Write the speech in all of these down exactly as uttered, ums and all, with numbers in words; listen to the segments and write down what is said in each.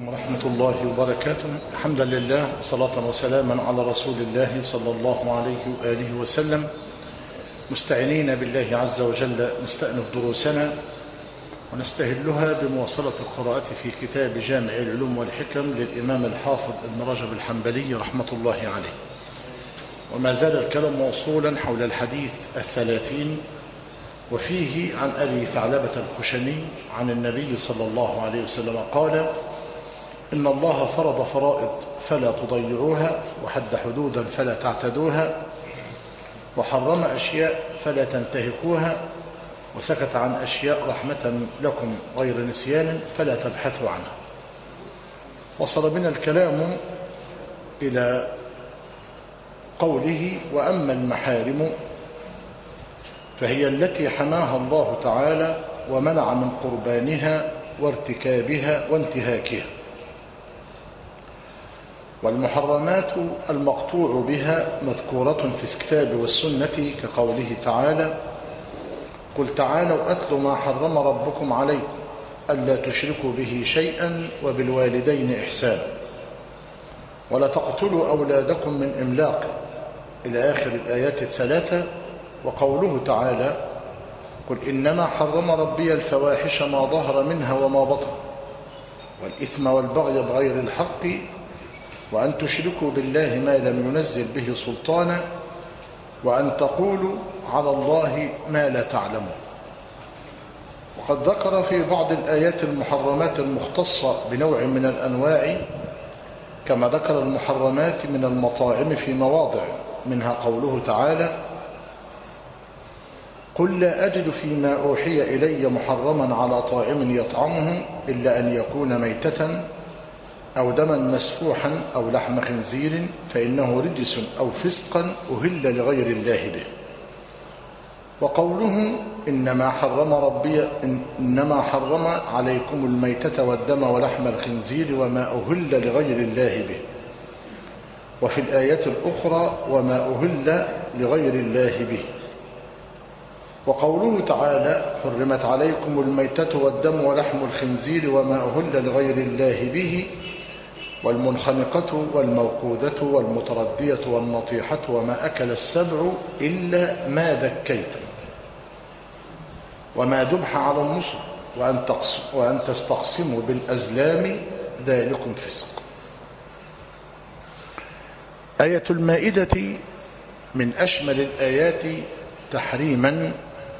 عليكم ورحمة الله وبركاته. حمدا لله صلاة وسلاما على رسول الله صلى الله عليه وآله وسلم، مستعينين بالله عز وجل نستأنف دروسنا ونستهلها بمواصلة القراءة في كتاب جامع العلوم والحكم للإمام الحافظ ابن رجب الحنبلي رحمة الله عليه. وما زال الكلام موصولا حول الحديث الثلاثين، وفيه عن أبي ثعلبة الخشني عن النبي صلى الله عليه وسلم قال: إن الله فرض فرائض فلا تضيعوها، وحد حدودا فلا تعتدوها، وحرم أشياء فلا تنتهكوها، وسكت عن أشياء رحمة لكم غير نسيان فلا تبحثوا عنها. وصل بنا الكلام إلى قوله: وأما المحارم فهي التي حماها الله تعالى ومنع من قربانها وارتكابها وانتهاكها. والمحرمات المقطوع بها مذكورة في الكتاب والسنة كقوله تعالى: قل تعالوا أتل ما حرم ربكم عليكم ألا تشركوا به شيئا وبالوالدين إحسانا ولا تقتلوا أولادكم من إملاق إلى آخر الآيات الثلاثة. وقوله تعالى: قل إنما حرم ربي الفواحش ما ظهر منها وما بطن والإثم والبغي بغير الحق وأن تشركوا بالله ما لم ينزل به سلطانا وأن تقولوا على الله ما لا تعلمون. وقد ذكر في بعض الآيات المحرمات المختصة بنوع من الأنواع، كما ذكر المحرمات من المطاعم في مواضع، منها قوله تعالى: قل لا أجد فيما أوحي إلي محرما على طاعم يطعمه إلا أن يكون ميتة أو دما مسفوحا أو لحم خنزير فإنه رجس أو فسقا أهل لغير الله به. وقوله: إنما حرم ربي إنما حرم عليكم الميتة والدم ولحم الخنزير وما أهل لغير الله به. وفي الآية الأخرى: وما أهل لغير الله به. وقوله تعالى: حرمت عليكم الميتة والدم ولحم الخنزير وما أهل لغير الله به والمنخنقة والموقوذة والمتردية والنطيحة وما أكل السبع إلا ما ذكيتم وما ذبح على النصب وأن, وأن تستقسموا بالأزلام ذلكم فسق. آية المائدة من أشمل الآيات تحريما،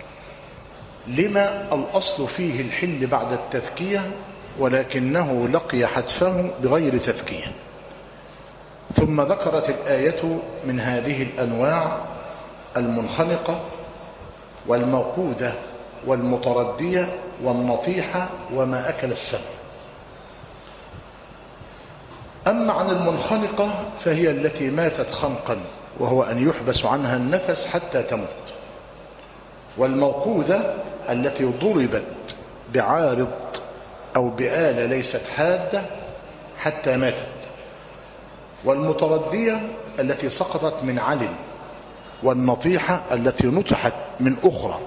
لما الأصل فيه الحل بعد التذكية ولكنه لقي حتفه بغير تذكية. ثم ذكرت الآية من هذه الأنواع المنخنقة والموقوذة والمتردية والنطيحة وما أكل السبع. أما عن المنخنقة فهي التي ماتت خنقا، وهو أن يحبس عنها النفس حتى تموت. والموقوذة التي ضربت بعارض أو بآلة ليست حادة حتى ماتت. والمتردية التي سقطت من علم. والنطيحة التي نطحت من أخرى.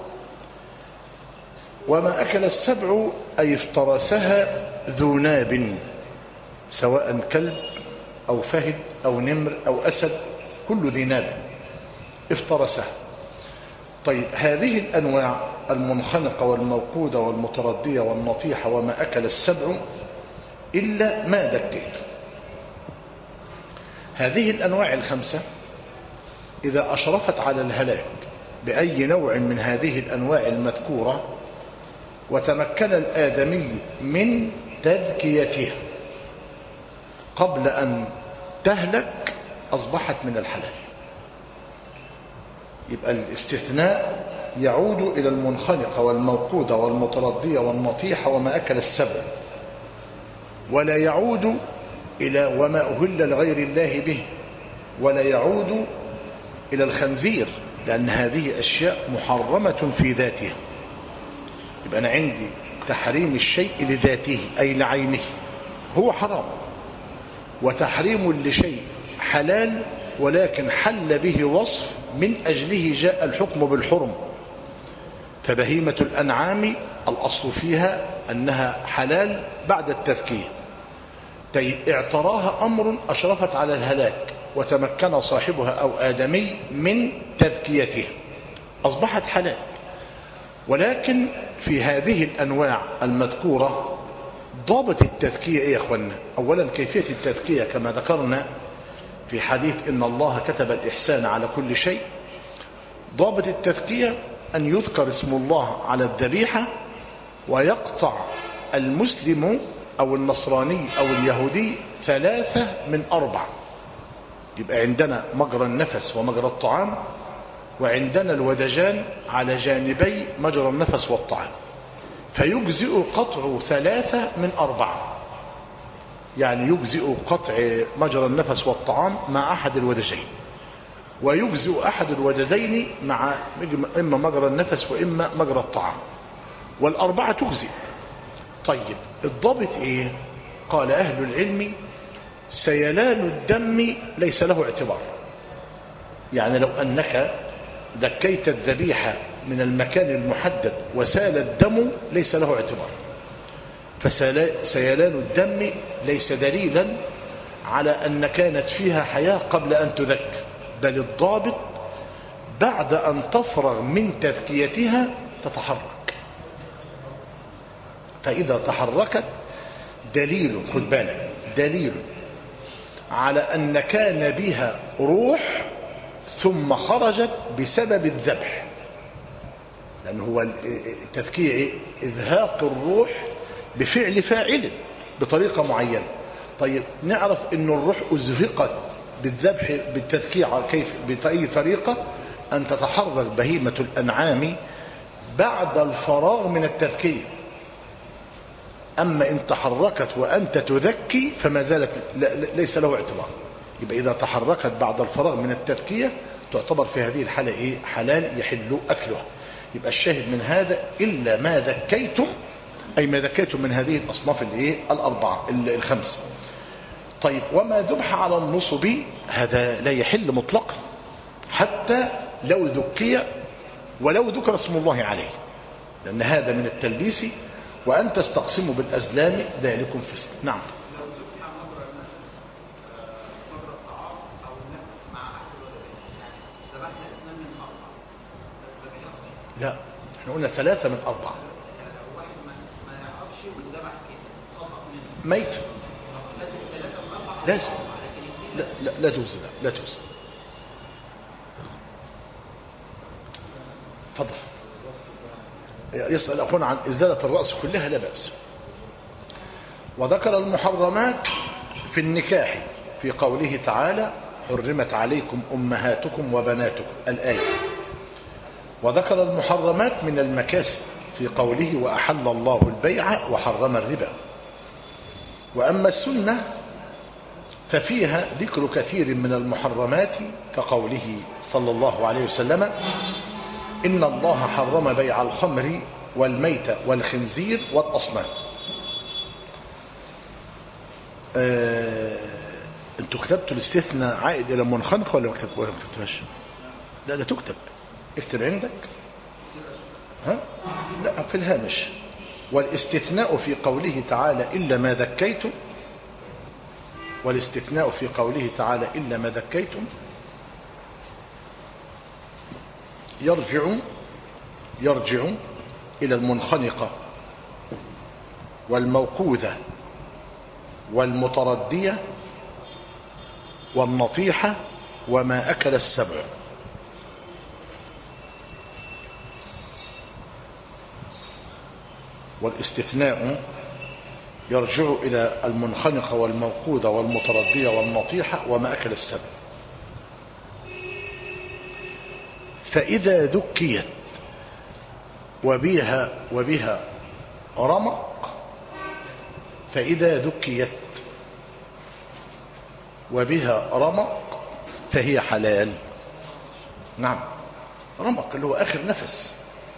وما أكل السبع أي افترسها ذو ناب، سواء كلب أو فهد أو نمر أو أسد، كل ذي ناب افترسها. طيب، هذه الأنواع المنخنقة والموقودة والمتردية والنطيحة وما أكل السبع إلا ما ذكيت. هذه الأنواع الخمسة إذا أشرفت على الهلاك بأي نوع من هذه الأنواع المذكورة وتمكن الآدمي من تذكيتها قبل أن تهلك أصبحت من الحلال. يبقى الاستثناء يعود إلى المنخنقة والموقودة والمتردية والنطيحة وما أكل السبع، ولا يعود إلى وما أهل لغير الله به، ولا يعود إلى الخنزير، لأن هذه أشياء محرمة في ذاتها. يبقى أنا عندي تحريم الشيء لذاته أي لعينه هو حرام، وتحريم لشيء حلال ولكن حل به وصف من أجله جاء الحكم بالحرم. فبهيمة الأنعام الأصل فيها أنها حلال بعد التذكية، طيب اعتراها أمر أشرفت على الهلاك وتمكن صاحبها أو آدمي من تذكيتها أصبحت حلال. ولكن في هذه الأنواع المذكورة ضابط التذكية إيه يا أخوانا؟ أولا كيفية التذكية كما ذكرنا في حديث إن الله كتب الإحسان على كل شيء. ضابط التذكية أن يذكر اسم الله على الذبيحة ويقطع المسلم أو النصراني أو اليهودي ثلاثة من أربع. يبقى عندنا مجرى النفس ومجرى الطعام، وعندنا الودجان على جانبي مجرى النفس والطعام، فيجزئ قطع ثلاثة من أربعة. يعني يجزئ قطع مجرى النفس والطعام مع أحد الودجين، ويجزئ أحد الودجين مع إما مجرى النفس وإما مجرى الطعام، والأربعة تجزئ. طيب الضابط إيه؟ قال أهل العلم سيلان الدم ليس له اعتبار. يعني لو أنك دكيت الذبيحة من المكان المحدد وسال الدم ليس له اعتبار، فسيلان الدم ليس دليلا على أن كانت فيها حياة قبل أن تذك، بل الضابط بعد أن تفرغ من تذكيتها تتحرك. فإذا تحركت دليل، خد بالك، دليل على أن كان بها روح ثم خرجت بسبب الذبح. لأن هو التذكية إذهاق الروح بفعل فاعل بطريقة معينة. طيب نعرف أن الروح أزهقت بالذبح بالتذكية كيف؟ بأي طريقة؟ أن تتحرك بهيمة الأنعام بعد الفراغ من التذكية. أما إن تحركت وأنت تذكي فما زالت ليس له اعتبار. يبقى إذا تحركت بعد الفراغ من التذكية تعتبر في هذه الحالة إيه؟ حلال يحل أكلها. يبقى الشاهد من هذا إلا ما ذكيتم، أي ما ذكيتم من هذه الأصناف الإيه؟ الأربعة الخمسة. طيب وما ذبح على النصب هذا لا يحل مطلقا حتى لو ذكي ولو ذكر اسم الله عليه، لأن هذا من التلبيس، وأن تستقسموا بالأزلام ذلكم فسق. نعم. لا احنا قلنا ثلاثة من أربعة. ميت لازم لا لا لا توزن لا لا توزن. تفضل. يسأل أخونا عن إزالة الرأس كلها لا بأس. وذكر المحرمات في النكاح في قوله تعالى حرمت عليكم أمهاتكم وبناتكم الآية. وذكر المحرمات من المكاسب في قوله وأحل الله البيع وحرم الربا. وأما السنة ففيها ذكر كثير من المحرمات كقوله صلى الله عليه وسلم إن الله حرم بيع الخمر والميت والخنزير والأصنام. آه، انتوا كتبتوا الاستثناء عائد إلى منخنق ولا ما كتبتوش؟ لا لا تكتب، اكتب عندك. ها؟ لا في الهامش. والاستثناء في قوله تعالى إلا ما ذكيتم، والاستثناء في قوله تعالى إلا ما ذكيتم يرجع يرجع إلى المنخنقة والموقوذة والمتردية والنطيحة وما أكل السبع. والاستثناء يرجع إلى المنخنقة والموقوذة والمتردية والنطيحة وما أكل السبع. فإذا ذكيت وبها وبها رمق فإذا ذكيت وبها رمق فهي حلال. نعم، رمق اللي هو آخر نفس.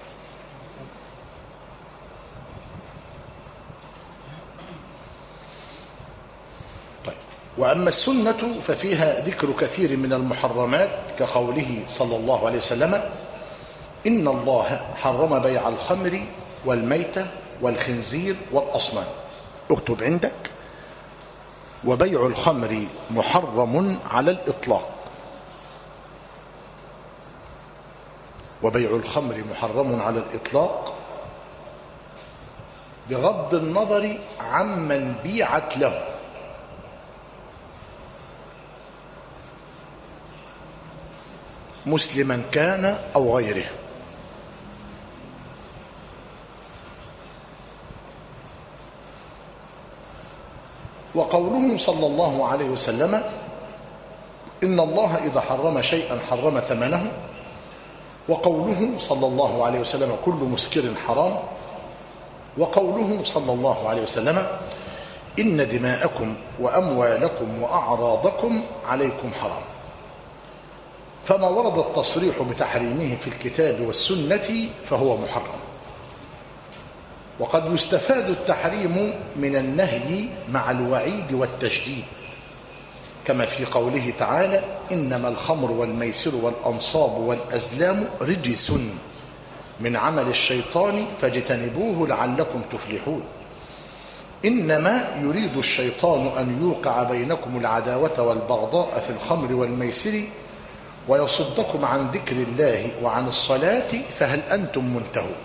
طيب وأما السنة ففيها ذكر كثير من المحرمات كقوله صلى الله عليه وسلم إن الله حرم بيع الخمر والميتة والخنزير والأصنام. اكتب عندك وبيع الخمر محرم على الإطلاق. وبيع الخمر محرم على الإطلاق بغض النظر عمن بيعت له، مسلما كان أو غيره. وقوله صلى الله عليه وسلم إن الله إذا حرم شيئا حرم ثمنه، وقوله صلى الله عليه وسلم كل مسكر حرام، وقوله صلى الله عليه وسلم إن دماءكم وأموالكم وأعراضكم عليكم حرام. فما ورد التصريح بتحريمه في الكتاب والسنة فهو محرم. وقد يستفاد التحريم من النهي مع الوعيد والتشديد، كما في قوله تعالى إنما الخمر والميسر والأنصاب والأزلام رجس من عمل الشيطان فاجتنبوه لعلكم تفلحون. إنما يريد الشيطان أن يوقع بينكم العداوة والبغضاء في الخمر والميسر ويصدكم عن ذكر الله وعن الصلاة فهل أنتم منتهون.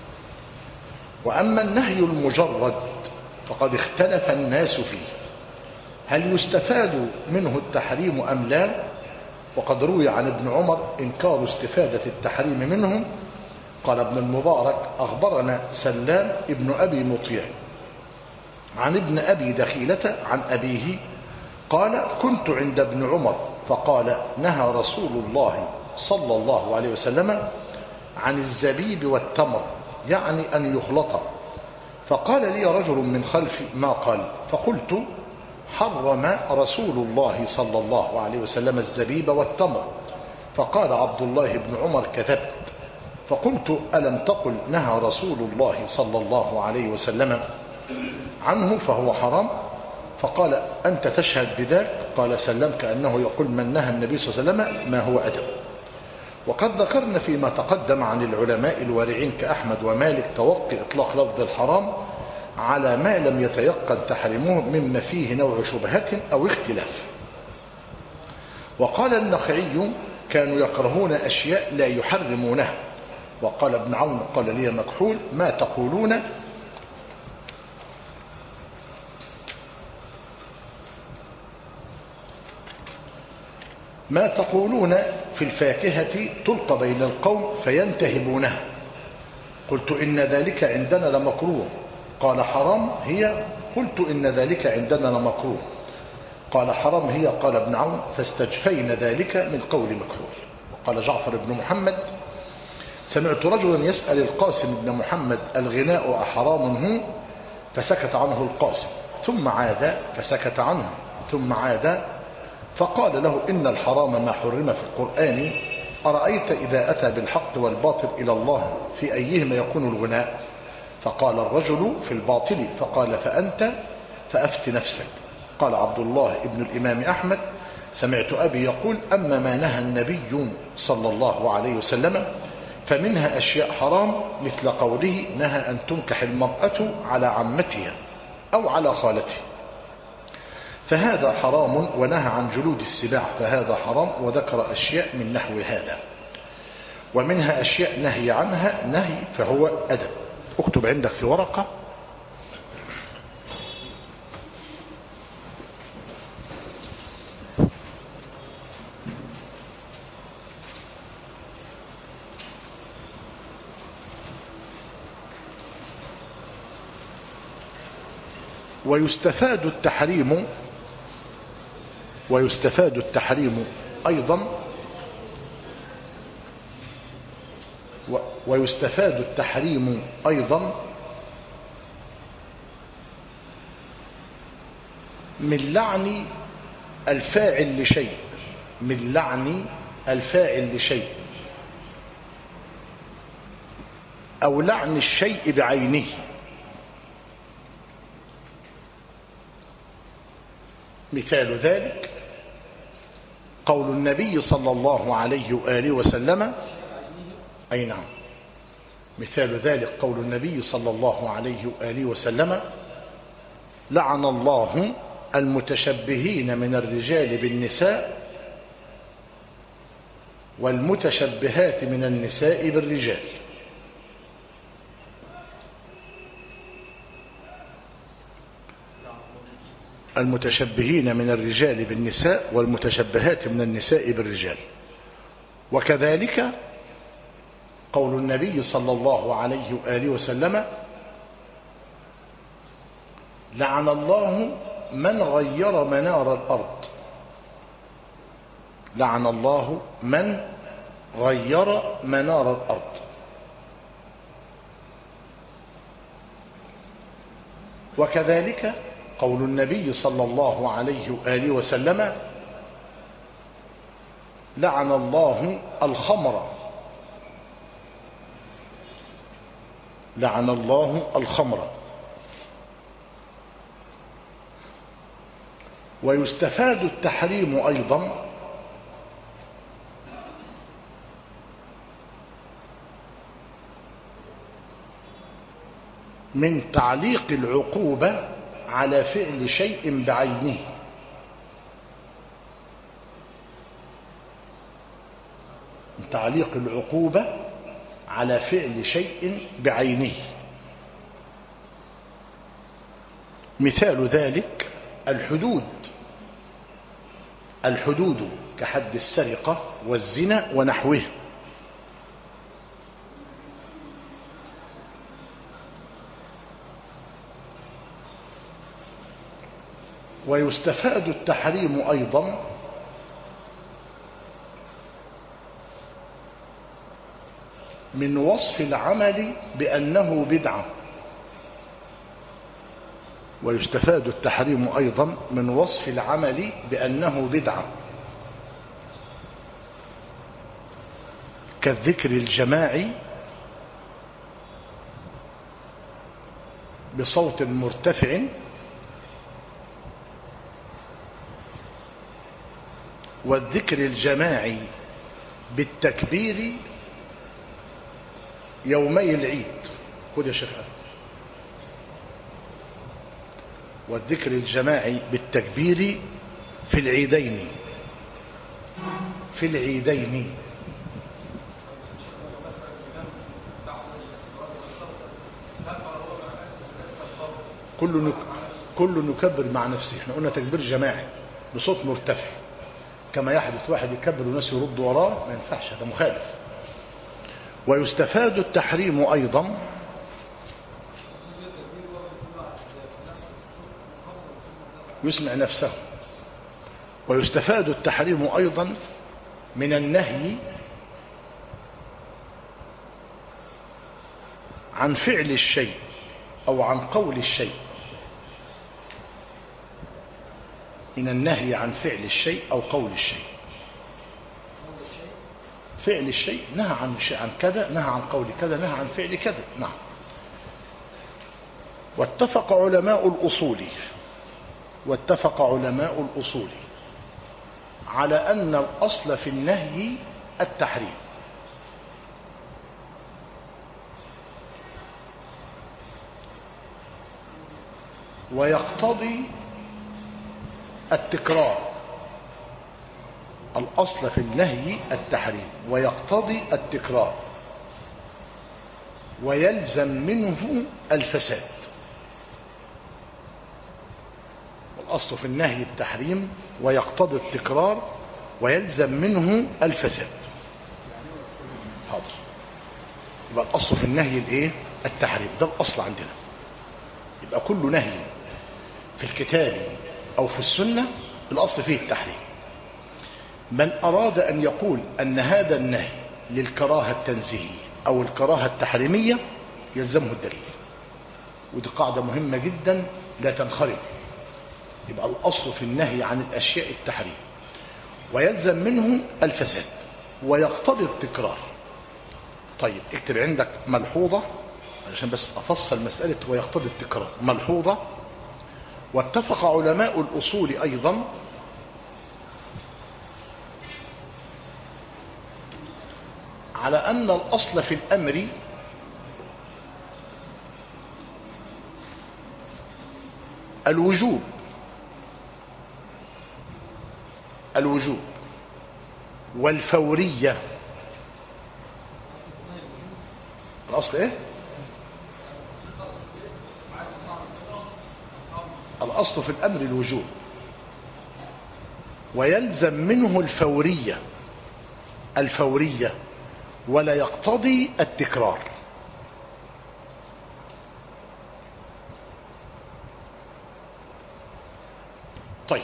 وأما النهي المجرد فقد اختلف الناس فيه، هل يستفاد منه التحريم أم لا؟ وقد روي عن ابن عمر إنكار استفادة التحريم منه. قال ابن المبارك أخبرنا سلام ابن أبي مطيع عن ابن أبي دخيلة عن أبيه قال كنت عند ابن عمر فقال نهى رسول الله صلى الله عليه وسلم عن الزبيب والتمر، يعني أن يخلط. فقال لي رجل من خلفي ما قال، فقلت حرم رسول الله صلى الله عليه وسلم الزبيب والتمر. فقال عبد الله بن عمر كذبت. فقلت ألم تقل نهى رسول الله صلى الله عليه وسلم عنه فهو حرام؟ فقال أنت تشهد بذلك؟ قال سلم كأنه يقول من نهى النبي صلى الله عليه وسلم ما هو أدب. وقد ذكرنا فيما تقدم عن العلماء الوارعين كأحمد ومالك توقي إطلاق لفظ الحرام على ما لم يتيقن تحريمه مما فيه نوع شبهة أو اختلاف. وقال النخعي كانوا يكرهون أشياء لا يحرمونها. وقال ابن عون قال لي مكحول ما تقولون ما تقولون في الفاكهة تلقى بين القوم فينتهبونها. قلت إن ذلك عندنا لمكروه. قال حرام هي؟ قلت إن ذلك عندنا لمكروه. قال حرام هي؟ قال ابن عون فاستجفين ذلك من قول مكحول. وقال جعفر بن محمد سمعت رجلا يسأل القاسم بن محمد الغناء أحرام هو؟ فسكت عنه القاسم ثم عاد فسكت عنه ثم عاد فقال له إن الحرام ما حرم في القرآن، أرأيت إذا أتى بالحق والباطل إلى الله في أيهما يكون الغناء؟ فقال الرجل في الباطل. فقال فأنت فأفت نفسك. قال عبد الله ابن الإمام أحمد سمعت أبي يقول أما ما نهى النبي صلى الله عليه وسلم فمنها أشياء حرام مثل قوله نهى أن تنكح المرأة على عمتها أو على خالتها فهذا حرام، ونهى عن جلود السباع فهذا حرام، وذكر أشياء من نحو هذا. ومنها أشياء نهي عنها نهي فهو أدب. اكتب عندك في ورقة ويستفاد التحريم ويستفاد التحريم أيضا ويستفاد التحريم أيضا من لعن الفاعل لشيء من لعن الفاعل لشيء أو لعن الشيء بعينه. مثال ذلك قول النبي صلى الله عليه وآله وسلم أي نعم مثال ذلك قول النبي صلى الله عليه وآله وسلم لعن الله المتشبهين من الرجال بالنساء والمتشبهات من النساء بالرجال. المتشبهين من الرجال بالنساء والمتشبهات من النساء بالرجال. وكذلك قول النبي صلى الله عليه وآله وسلم: لعن الله من غير منار الأرض. لعن الله من غير منار الأرض. وكذلك قول النبي صلى الله عليه وآله وسلم: لعن الله الخمر. لعن الله الخمر. ويستفاد التحريم أيضا من تعليق العقوبة على فعل شيء بعينه. من تعليق العقوبة على فعل شيء بعينه. مثال ذلك الحدود. الحدود كحد السرقة والزنا ونحوه. ويستفاد التحريم أيضا من وصف العمل بأنه بدعة. ويستفاد التحريم أيضا من وصف العمل بأنه بدعة، كالذكر الجماعي بصوت مرتفع والذكر الجماعي بالتكبير يومي العيد. خذ يا شيخ. والذكر الجماعي بالتكبير في العيدين. في العيدين. كل نك... كل نكبر مع نفسه. احنا قلنا تكبير جماعي بصوت مرتفع، كما يحدث واحد يكبر والناس يرد وراه، ما ينفعش، هذا مخالف. ويستفاد التحريم أيضا يسمع نفسه. ويستفاد التحريم أيضا من النهي عن فعل الشيء أو عن قول الشيء. من النهي عن فعل الشيء أو قول الشيء. فعل الشيء نهى عن شيء، عن كذا، نهى عن قول كذا، نهى عن فعل كذا. نعم. واتفق علماء الأصول واتفق علماء الأصول على أن الأصل في النهي التحريم. ويقتضي التكرار. الأصل في النهي التحريم ويقتضي التكرار ويلزم منه الفساد. الأصل في النهي التحريم ويقتضي التكرار ويلزم منه الفساد. حاضر. يبقى الأصل في النهي الايه؟ التحريم. ده الأصل عندنا. يبقى كل نهي في الكتاب أو في السنة الأصل فيه التحريم. من أراد أن يقول أن هذا النهي للكراهة التنزيهية أو الكراهة التحريمية يلزمه الدليل. ودي قاعدة مهمة جدا لا تنخرم. يبقى الأصل في النهي عن الأشياء التحريم ويلزم منه الفساد ويقتضي التكرار. طيب اكتب عندك ملحوظة علشان بس أفصل مسألة ويقتضي التكرار. ملحوظة: واتفق علماء الأصول أيضا على أن الأصل في الأمر الوجوب الوجوب والفورية. الأصل إيه؟ الأصل في الأمر الوجوب ويلزم منه الفورية الفورية ولا يقتضي التكرار. طيب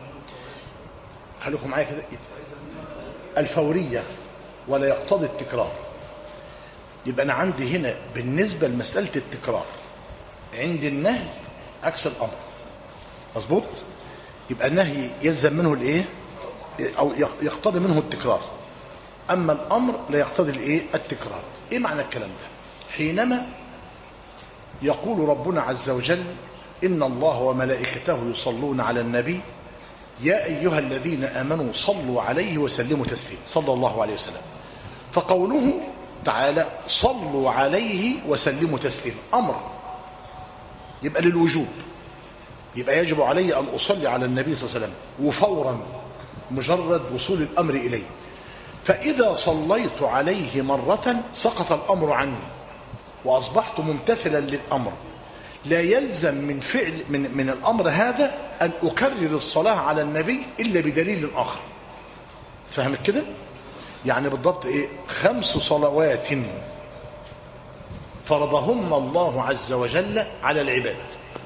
خليكم معايا كده. الفورية ولا يقتضي التكرار، يبقى أنا عندي هنا بالنسبة لمسألة التكرار عندي النهي عكس الأمر، مظبوط؟ يبقى النهي يلزم منه الايه او يقتضي منه التكرار، اما الامر لا يقتضي الايه التكرار. ايه معنى الكلام ده؟ حينما يقول ربنا عز وجل ان الله وملائكته يصلون على النبي يا ايها الذين امنوا صلوا عليه وسلموا تسليما، صلى الله عليه وسلم، فقوله تعالى صلوا عليه وسلموا تسليما امر، يبقى للوجوب، يبقى يجب علي أن أصلي على النبي صلى الله عليه وسلم وفورا مجرد وصول الأمر إليه. فإذا صليت عليه مرة سقط الأمر عني وأصبحت ممتثلا للأمر، لا يلزم من فعل من, من الأمر هذا أن أكرر الصلاة على النبي إلا بدليل آخر. فهمت كده؟ يعني بالضبط إيه؟ خمس صلوات فرضهن الله عز وجل على العباد،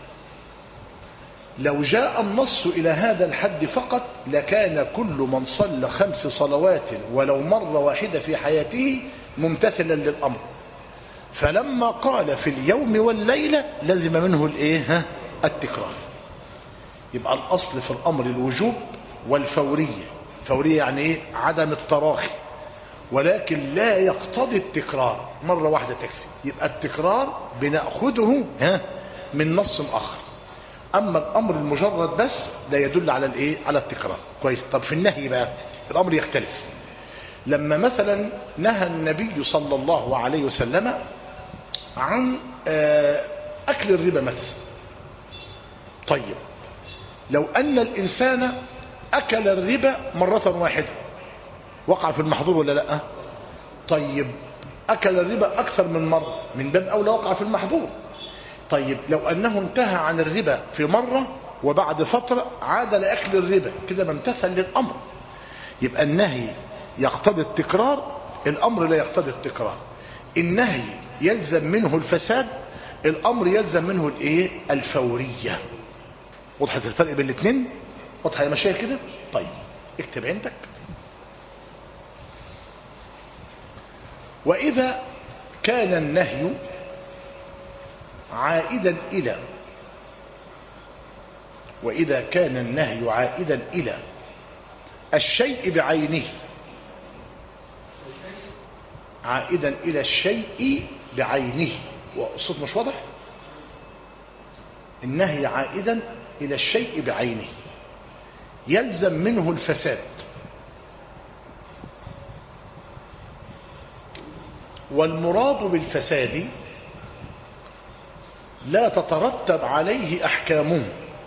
لو جاء النص إلى هذا الحد فقط لكان كل من صلى خمس صلوات ولو مرة واحدة في حياته ممتثلا للأمر، فلما قال في اليوم والليلة لزم منه الايه التكرار. يبقى الأصل في الأمر الوجوب والفورية. فورية يعني ايه؟ عدم التراخي، ولكن لا يقتضي التكرار، مرة واحدة تكفي. يبقى التكرار بنأخذه ها من نص آخر، أما الأمر المجرد بس لا يدل على الايه على التكرار. كويس. طب في النهي بقى الأمر يختلف. لما مثلا نهى النبي صلى الله عليه وسلم عن أكل الربا مثلا، طيب لو أن الإنسان أكل الربا مرة واحدة وقع في المحظور ولا لا؟ طيب أكل الربا أكثر من مرة من باب أولى وقع في المحظور. طيب لو أنه انتهى عن الربا في مرة وبعد فترة عاد لأكل الربا، كده ما امتثل للأمر. يبقى النهي يقتضي التكرار، الأمر لا يقتضي التكرار. النهي يلزم منه الفساد، الأمر يلزم منه الايه الفورية. وضحت الفرق بين الاثنين؟ واضحة يا مشايخ كده؟ طيب اكتب عندك. وإذا كان النهي عائدا إلى وإذا كان النهي عائدا إلى الشيء بعينه، عائدا إلى الشيء بعينه، والصوت مش واضح؟ النهي عائدا إلى الشيء بعينه يلزم منه الفساد، والمراد بالفساد لا تترتب عليه أحكامه،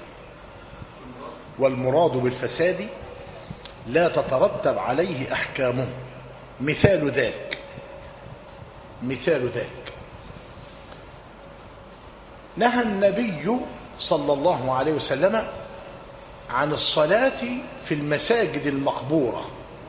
والمراد بالفساد لا تترتب عليه أحكامه. مثال ذلك مثال ذلك نهى النبي صلى الله عليه وسلم عن الصلاة في المساجد المقبورة،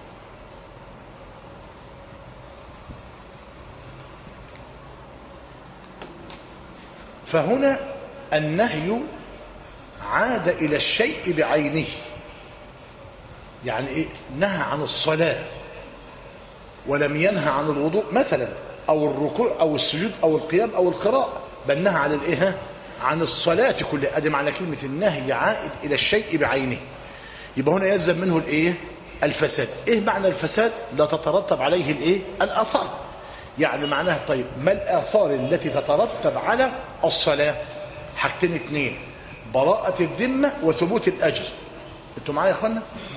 فهنا النهي عاد إلى الشيء بعينه. يعني إيه؟ نهى عن الصلاة ولم ينهى عن الوضوء مثلا أو الركوع أو السجود أو القيام أو القراءة، بل نهى عن الإيه؟ عن الصلاة كلها. أدي معنى كلمة النهي عائد إلى الشيء بعينه. يبقى هنا يلزم منه الإيه الفساد. إيه معنى الفساد؟ لا تترتب عليه الإيه الآثار. يعني معناها طيب ما الآثار التي تترتب على الصلاة؟ حاجتين اتنين: براءة الذمة وثبوت الأجر. انتوا معايا يا اخوانا؟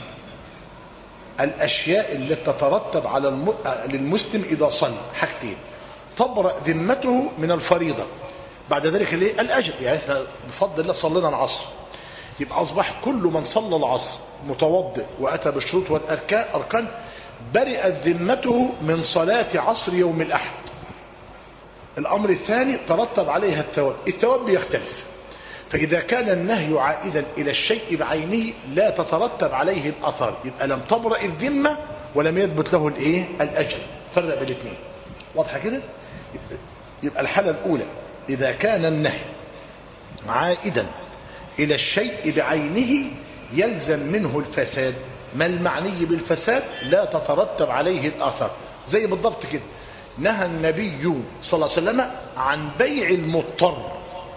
الأشياء التي تترتب على الم... للمسلم إذا صلى حاجتين: تبرأ ذمته من الفريضة، بعد ذلك الايه الأجر. يعني احنا بفضل الله صلينا العصر، يبقى أصبح كل من صلى العصر متوضئ وأتى بالشروط والأركان برئت ذمته من صلاة عصر يوم الأحد. الأمر الثاني ترتب عليها الثواب. الثواب بيختلف، فإذا كان النهي عائدا إلى الشيء بعينه لا تترتب عليه الأثار، يبقى لم تبرأ الذمة ولم يثبت له الإيه؟ الأجر. فرق بين الاثنين. واضحة كده؟ يبقى الحالة الأولى إذا كان النهي عائدا إلى الشيء بعينه يلزم منه الفساد. ما المعني بالفساد؟ لا تترتب عليه الآثار. زي بالضبط كده نهى النبي صلى الله عليه وسلم عن بيع المضطر،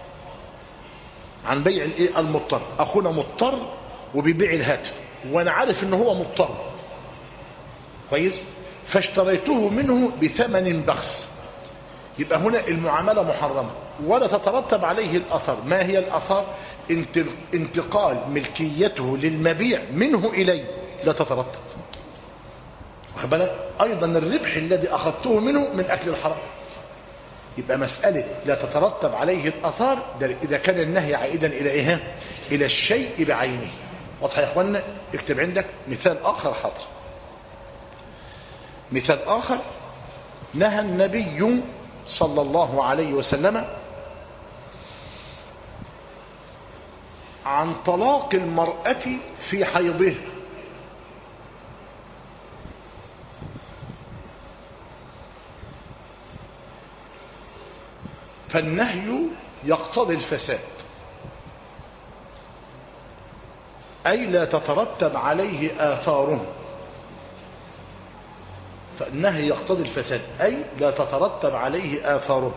عن بيع الايه؟ المضطر. اخونا مضطر وبيبيع الهاتف وانا عارف ان هو مضطر كويس، فاشتريته منه بثمن بخس، يبقى هنا المعاملة محرمة ولا تترتب عليه الأثر. ما هي الأثر؟ انتقال ملكيته للمبيع منه إليه لا تترتب. واخد بالك؟ أيضا الربح الذي أخذته منه من أكل الحرام. يبقى مسألة لا تترتب عليه الأثار ده إذا كان النهي عائدا إلى إيه؟ إلى الشيء بعينه. واضح يا إخوانا؟ اكتب عندك مثال آخر. حاضر. مثال آخر، نهى النبي صلى الله عليه وسلم عن طلاق المرأة في حيضها. فالنهي يقتضي الفساد، أي لا تترتب عليه آثاره. فالنهي يقتضي الفساد أي لا تترتب عليه آثاره.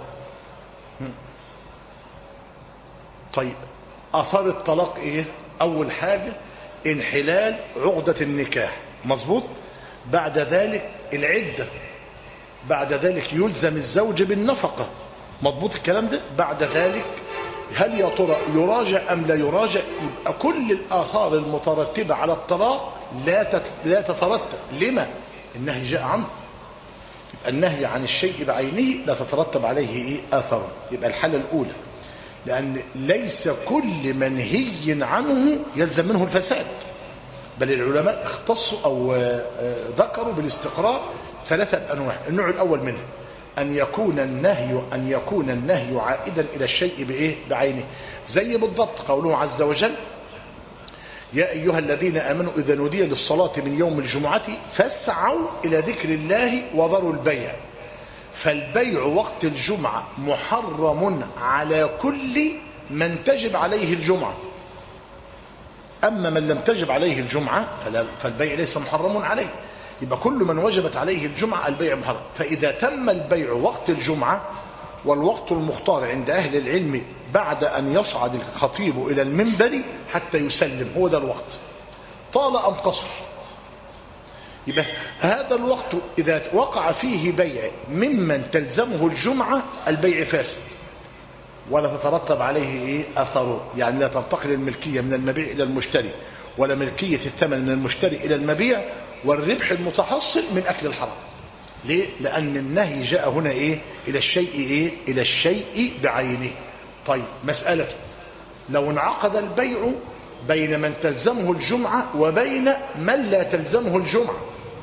طيب آثار الطلاق إيه؟ أول حاجة انحلال عقدة النكاح، مظبوط. بعد ذلك العدة، بعد ذلك يلزم الزوج بالنفقة، مضبوط الكلام ده. بعد ذلك هل يا ترى يراجع أم لا يراجع؟ يبقى كل الآثار المترتبة على الطلاق لا لا تترتب. لما؟ النهي جاء عنه. يبقى النهي عن الشيء بعينه لا تترتب عليه إيه؟ آثار. يبقى الحالة الأولى لأن ليس كل منهي عنه يلزم منه الفساد، بل العلماء اختصوا أو ذكروا بالاستقراء ثلاثة أنواع. النوع الأول منه أن يكون النهي أن يكون النهي عائدا إلى الشيء بإيه؟ بعينه. زي بالضبط قوله عز وجل: يا أيها الذين آمنوا إذا نودي للصلاة من يوم الجمعة فاسعوا إلى ذكر الله وذروا البيع. فالبيع وقت الجمعة محرم على كل من تجب عليه الجمعة. أما من لم تجب عليه الجمعة فالبيع ليس محرم عليه. يبقى كل من وجبت عليه الجمعة البيع محرم. فإذا تم البيع وقت الجمعة، والوقت المختار عند أهل العلم بعد أن يصعد الخطيب إلى المنبر حتى يسلم، هو ده الوقت، طال أم قصر. يبقى هذا الوقت إذا وقع فيه بيع ممن تلزمه الجمعة البيع فاسد ولا تترتب عليه إيه؟ أثره. يعني لا تنتقل الملكية من المبيع إلى المشتري، ولا ملكية الثمن من المشتري إلى المبيع، والربح المتحصل من أكل الحرام. ليه؟ لأن النهي جاء هنا إيه؟ إلى الشيء إيه؟ إلى الشيء بعينه. طيب مسألة لو انعقد البيع بين من تلزمه الجمعة وبين من لا تلزمه الجمعة،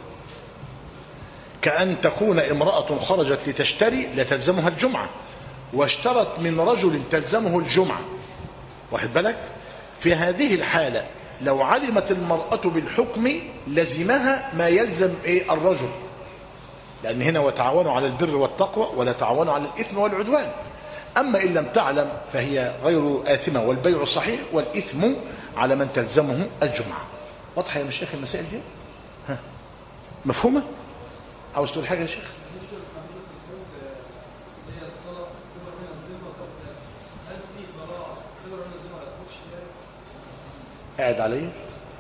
كأن تكون امرأة خرجت لتشتري لا تلزمها الجمعة واشترت من رجل تلزمه الجمعة، واخد بالك؟ في هذه الحالة لو علمت المرأة بالحكم لزمها ما يلزم إيه؟ الرجل، لأن هنا وتعاونوا على البر والتقوى ولا تعاونوا على الإثم والعدوان. أما إن لم تعلم فهي غير آثمة والبيع صحيح، والإثم على من تلزمه الجمعة. واضحة يا مشايخ المسائل دي؟ ها مفهومة؟ عاوز تقول حاجة يا شيخ؟ قاعد عليه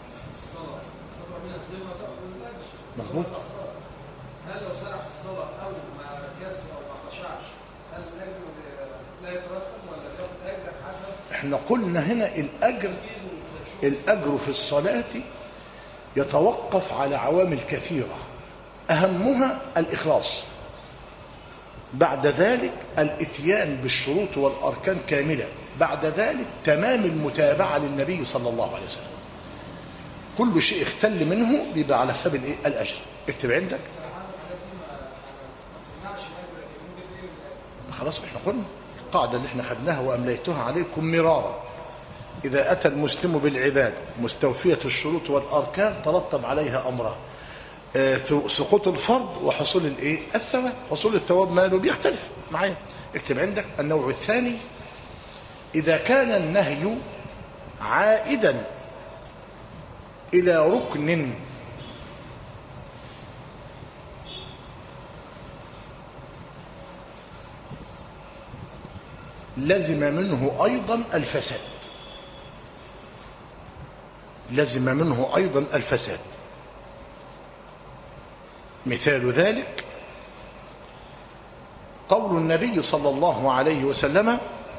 مظبوط. هل لو سرح الصلاة أو ما ركزش أو ما خشعش هل الأجر لا يترتب ولا ياخد أجر حسب؟ احنا قلنا هنا الأجر الأجر في الصلاة يتوقف على عوامل كثيرة، أهمها الإخلاص. بعد ذلك الاتيان بالشروط والأركان كاملة، بعد ذلك تمام المتابعة للنبي صلى الله عليه وسلم. كل شيء اختل منه بيبقى على حساب الايه؟ الأجر. اكتب عندك. خلاص احنا قلنا القاعدة اللي احنا خدناها وأمليتها عليكم مرارا: إذا أتى المسلم بالعبادة مستوفية الشروط والأركان ترتب عليها أمران: سقوط الفرض وحصول الايه؟ الثواب. حصول الثواب ماله بيختلف معايا. اكتب عندك النوع الثاني: إذا كان النهي عائدا إلى ركن لزم منه أيضا الفساد. لزم منه أيضا الفساد. مثال ذلك قول النبي صلى الله عليه وسلم: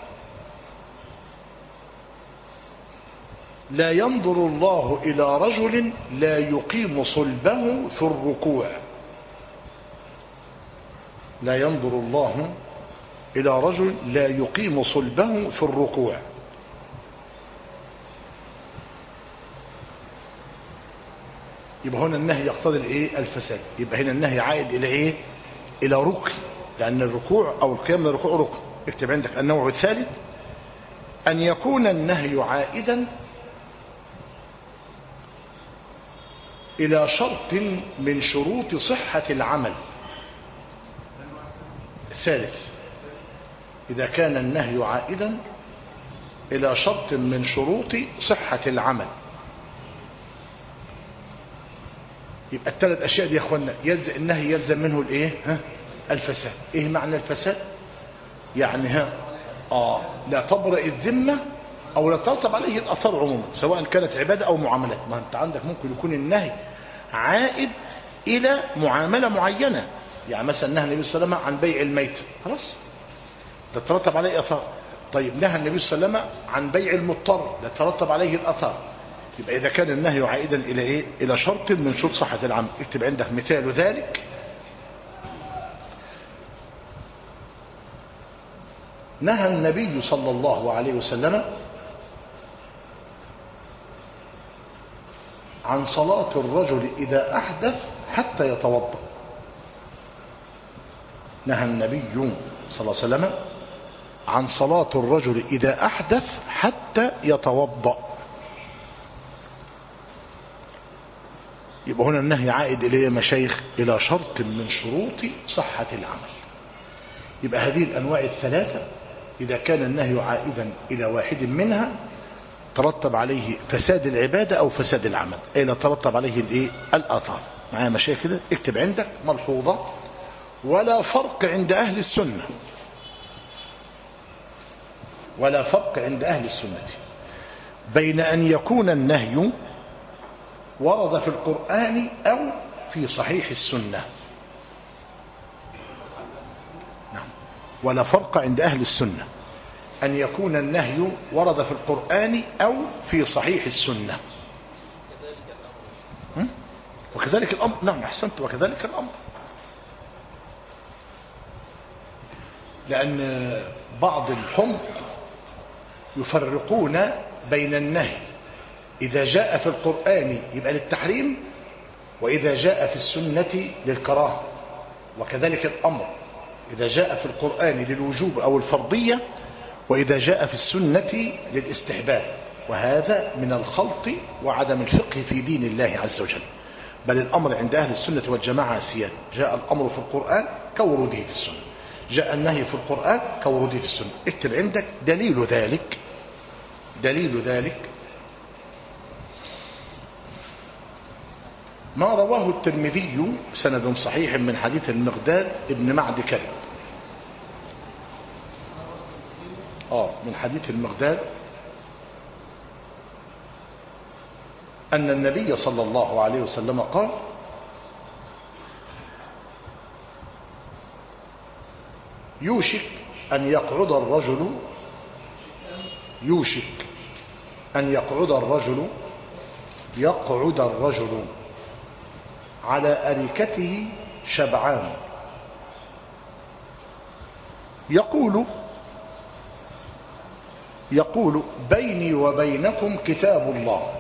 لا ينظر الله إلى رجل لا يقيم صلبه في الركوع. لا ينظر الله إلى رجل لا يقيم صلبه في الركوع. يبقى هنا النهي يقتضي الايه؟ الفساد. يبقى هنا النهي عائد الى ايه؟ الى ركن، لان الركوع او القيام للركوع ركن. اكتب عندك النوع الثالث: ان يكون النهي عائدا الى شرط من شروط صحة العمل. الثالث: اذا كان النهي عائدا الى شرط من شروط صحة العمل. يبقى الثلاث اشياء دي يا اخوانا يلزم النهي يلزم منه الايه؟ ها؟ الفساد. ايه معنى الفساد؟ يعني ها اه لا تبرئ الذمه او لا ترتب عليه الاثار عموما، سواء كانت عباده او معاملات. ما انت عندك ممكن يكون النهي عائد الى معامله معينه، يعني مثلا نهى النبي صلى الله عليه وسلم عن بيع الميت، خلاص لا ترتب عليه اثار. طيب نهى النبي صلى الله عليه وسلم عن بيع المضطر، لا ترتب عليه الاثار. يبقى إذا كان النهي عائدا إلى إيه؟ إلى شرط من شروط صحة العمل. اكتب عندك مثال ذلك: نهى النبي صلى الله عليه وسلم عن صلاة الرجل إذا أحدث حتى يتوضأ. نهى النبي صلى الله عليه وسلم عن صلاة الرجل إذا أحدث حتى يتوضأ. يبقى هنا النهي عائد إليه مشايخ إلى شرط من شروط صحة العمل. يبقى هذه الأنواع الثلاثة إذا كان النهي عائدا إلى واحد منها ترتب عليه فساد العبادة أو فساد العمل، أي لا ترتب عليه الإيه؟ الآثار. معايا مشايخ كده؟ اكتب عندك ملحوظة: ولا فرق عند أهل السنة ولا فرق عند أهل السنة بين أن يكون النهي ورد في القرآن أو في صحيح السنة. نعم. ولا فرق عند أهل السنة أن يكون النهي ورد في القرآن أو في صحيح السنة. وكذلك الأمر. نعم أحسنت، وكذلك الأمر. لأن بعض الحمق يفرقون بين النهي إذا جاء في القرآن يبقى للتحريم، وإذا جاء في السنة للكراهة. وكذلك الأمر إذا جاء في القرآن للوجوب أو الفرضية، وإذا جاء في السنة للاستحباب. وهذا من الخلط وعدم الفقه في دين الله عز وجل. بل الأمر عند أهل السنة والجماعة سياد: جاء الأمر في القرآن كوروده في السنة، جاء النهي في القرآن كوروده في السنة. اكتب عندك دليل ذلك. دليل ذلك ما رواه الترمذي سند صحيح من حديث المقداد ابن معد كلب. آه من حديث المقداد أن النبي صلى الله عليه وسلم قال: يوشك أن يقعد الرجل يوشك أن يقعد الرجل يقعد الرجل على أريكته شبعان يقول يقول بيني وبينكم كتاب الله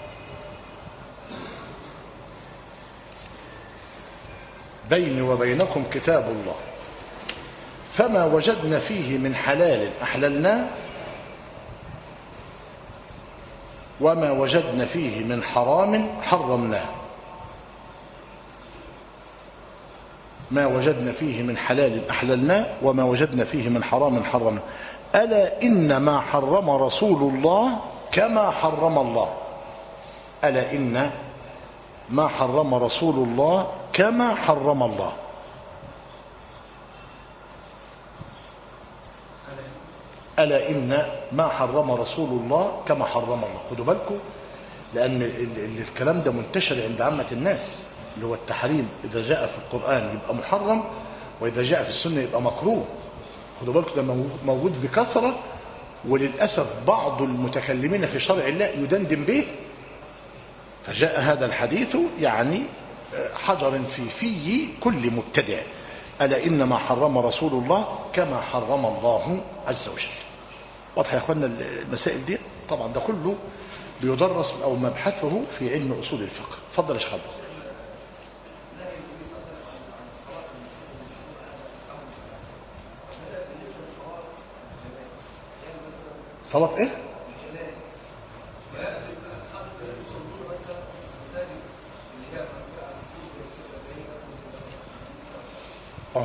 بيني وبينكم كتاب الله فما وجدنا فيه من حلال أحللناه وما وجدنا فيه من حرام حرمناه ما وجدنا فيه من حلال أحللناه وما وجدنا فيه من حرام حرمناه ألا إن ما حرم رسول الله كما حرم الله ألا إن ما حرم رسول الله كما حرم الله ألا إن ما حرم رسول الله كما حرم الله. خدوا بالكم لأن الكلام ده منتشر عند عامة الناس اللي هو التحريم إذا جاء في القرآن يبقى محرم وإذا جاء في السنة يبقى مكروه. خدوا بالكم ده موجود بكثرة وللأسف بعض المتكلمين في شرع الله يدندن به فجاء هذا الحديث يعني حجر في في كل مبتدع. ألا إن ما حرم رسول الله كما حرم الله عز وجل. واضح يا أخوانا المسائل دي؟ طبعا ده كله بيدرس أو مبحثه في علم أصول الفقه. اتفضل يا شيخ عبد. صلاة ايه؟ اه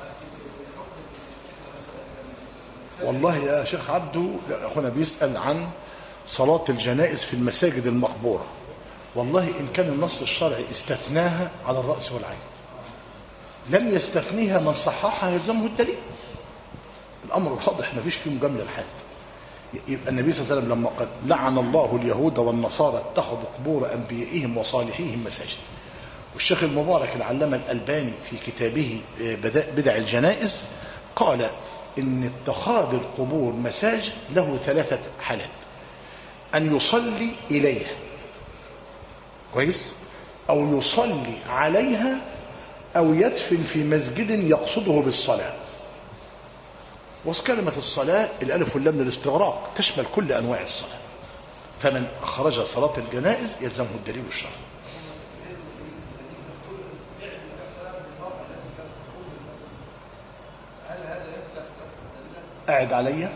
والله يا شيخ عبدو اخونا بيسأل عن صلاة الجنائز في المساجد المقبورة. والله ان كان النص الشرعي استثناها على الرأس والعين لم يستثنيها من صححها يلزمه الدليل. الامر واضح ما فيش فيه مجاملة لحد. يبقى النبي صلى الله عليه وسلم لما قال لعن الله اليهود والنصارى اتخذوا قبور انبيائهم وصالحيهم مساجد. والشيخ المبارك العلامة الألباني في كتابه بدع الجنائز قال ان اتخاذ القبور مساجد له ثلاثة حالات: ان يصلي اليها كويس، او يصلي عليها، او يدفن في مسجد يقصده بالصلاة. وكلمة الصلاة الالف واللام للاستغراق تشمل كل انواع الصلاة. فمن اخرج صلاة الجنائز يلزمه الدليل الشرعي. قاعد عليا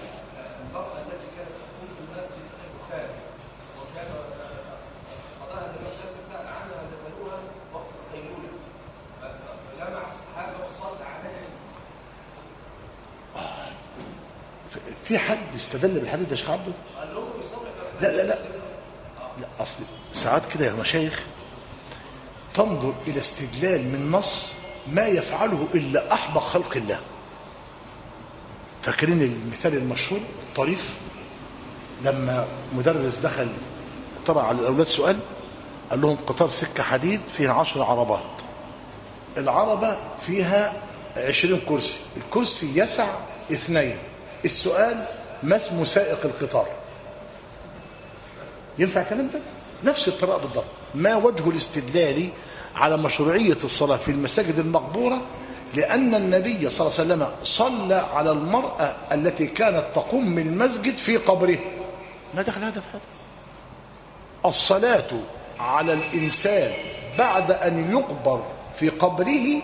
في حد استدل بالحديث ده يا شيخ عبده؟ لا لا لا لا اصل ساعات كده يا مشايخ تنظر الى استدلال من نص ما يفعله الا احبق خلق الله. فاكرين المثال المشهور الطريف لما مدرس دخل طرح على الاولاد سؤال قال لهم قطار سكة حديد فيها عشر عربات، العربة فيها عشرين كرسي، الكرسي يسع اثنين، السؤال ما اسم سائق القطار؟ ينفع الكلام ده؟ نفس الطريقة بالضبط. ما وجه الاستدلال على مشروعية الصلاة في المساجد المقبورة؟ لأن النبي صلى الله عليه وسلم صلى على المرأة التي كانت تقوم من المسجد في قبره. ما دخل هذا في هذا؟ الصلاة على الإنسان بعد أن يقبر في قبره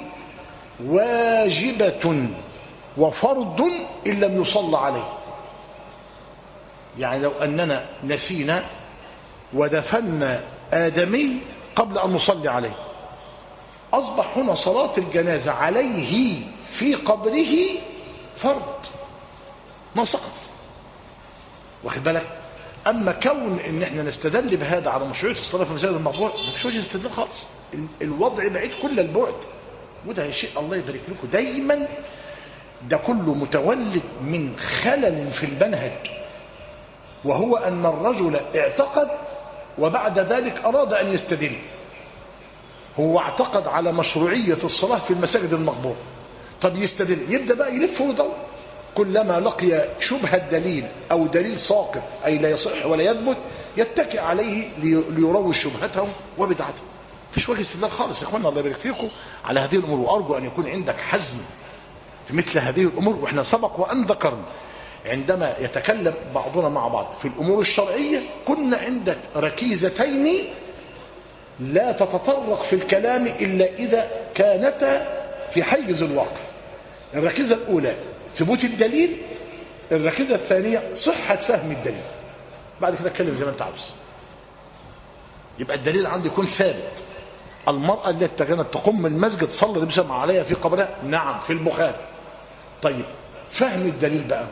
واجبة وفرض إن لم يصلى عليه. يعني لو أننا نسينا ودفنا آدمي قبل أن نصلي عليه أصبح هنا صلاة الجنازة عليه في قبره فرض ما سقط. واخد بالك؟ أما كون إن احنا نستدل بهذا على مشروعية الصلاة في المساجد المقبورة ما فيش وجه استدلال خالص. الوضع بعيد كل البعد. وده شيء الله يبارك لكم دايما ده كله متولد من خلل في المنهج، وهو أن الرجل اعتقد وبعد ذلك أراد أن يستدل. هو اعتقد على مشروعية الصلاة في المساجد المقبورة، طب يستدل يبدأ بقى يلف ويدور، كلما لقي شبهة دليل أو دليل ساقط أي لا يصح ولا يثبت يتكئ عليه ليروج شبهته وبدعته. مفيش وجه استدلال خالص يا اخوانا. الله يبارك فيكم على هذه الأمور، وأرجو أن يكون عندك حزم في مثل هذه الأمور. وإحنا سبق وأن ذكرنا عندما يتكلم بعضنا مع بعض في الأمور الشرعية كنا عندك ركيزتين لا تتطرق في الكلام إلا إذا كانتا في حيز الواقع. الركيزة الأولى ثبوت الدليل، الركيزة الثانية صحة فهم الدليل. بعد كده اتكلم زي ما انت عاوز. يبقى الدليل عندي يكون ثابت. المرأة التي كانت تقوم من المسجد صلى النبي صلى الله عليه وسلم عليها في قبرها، نعم في البخاري. طيب فهم الدليل بقى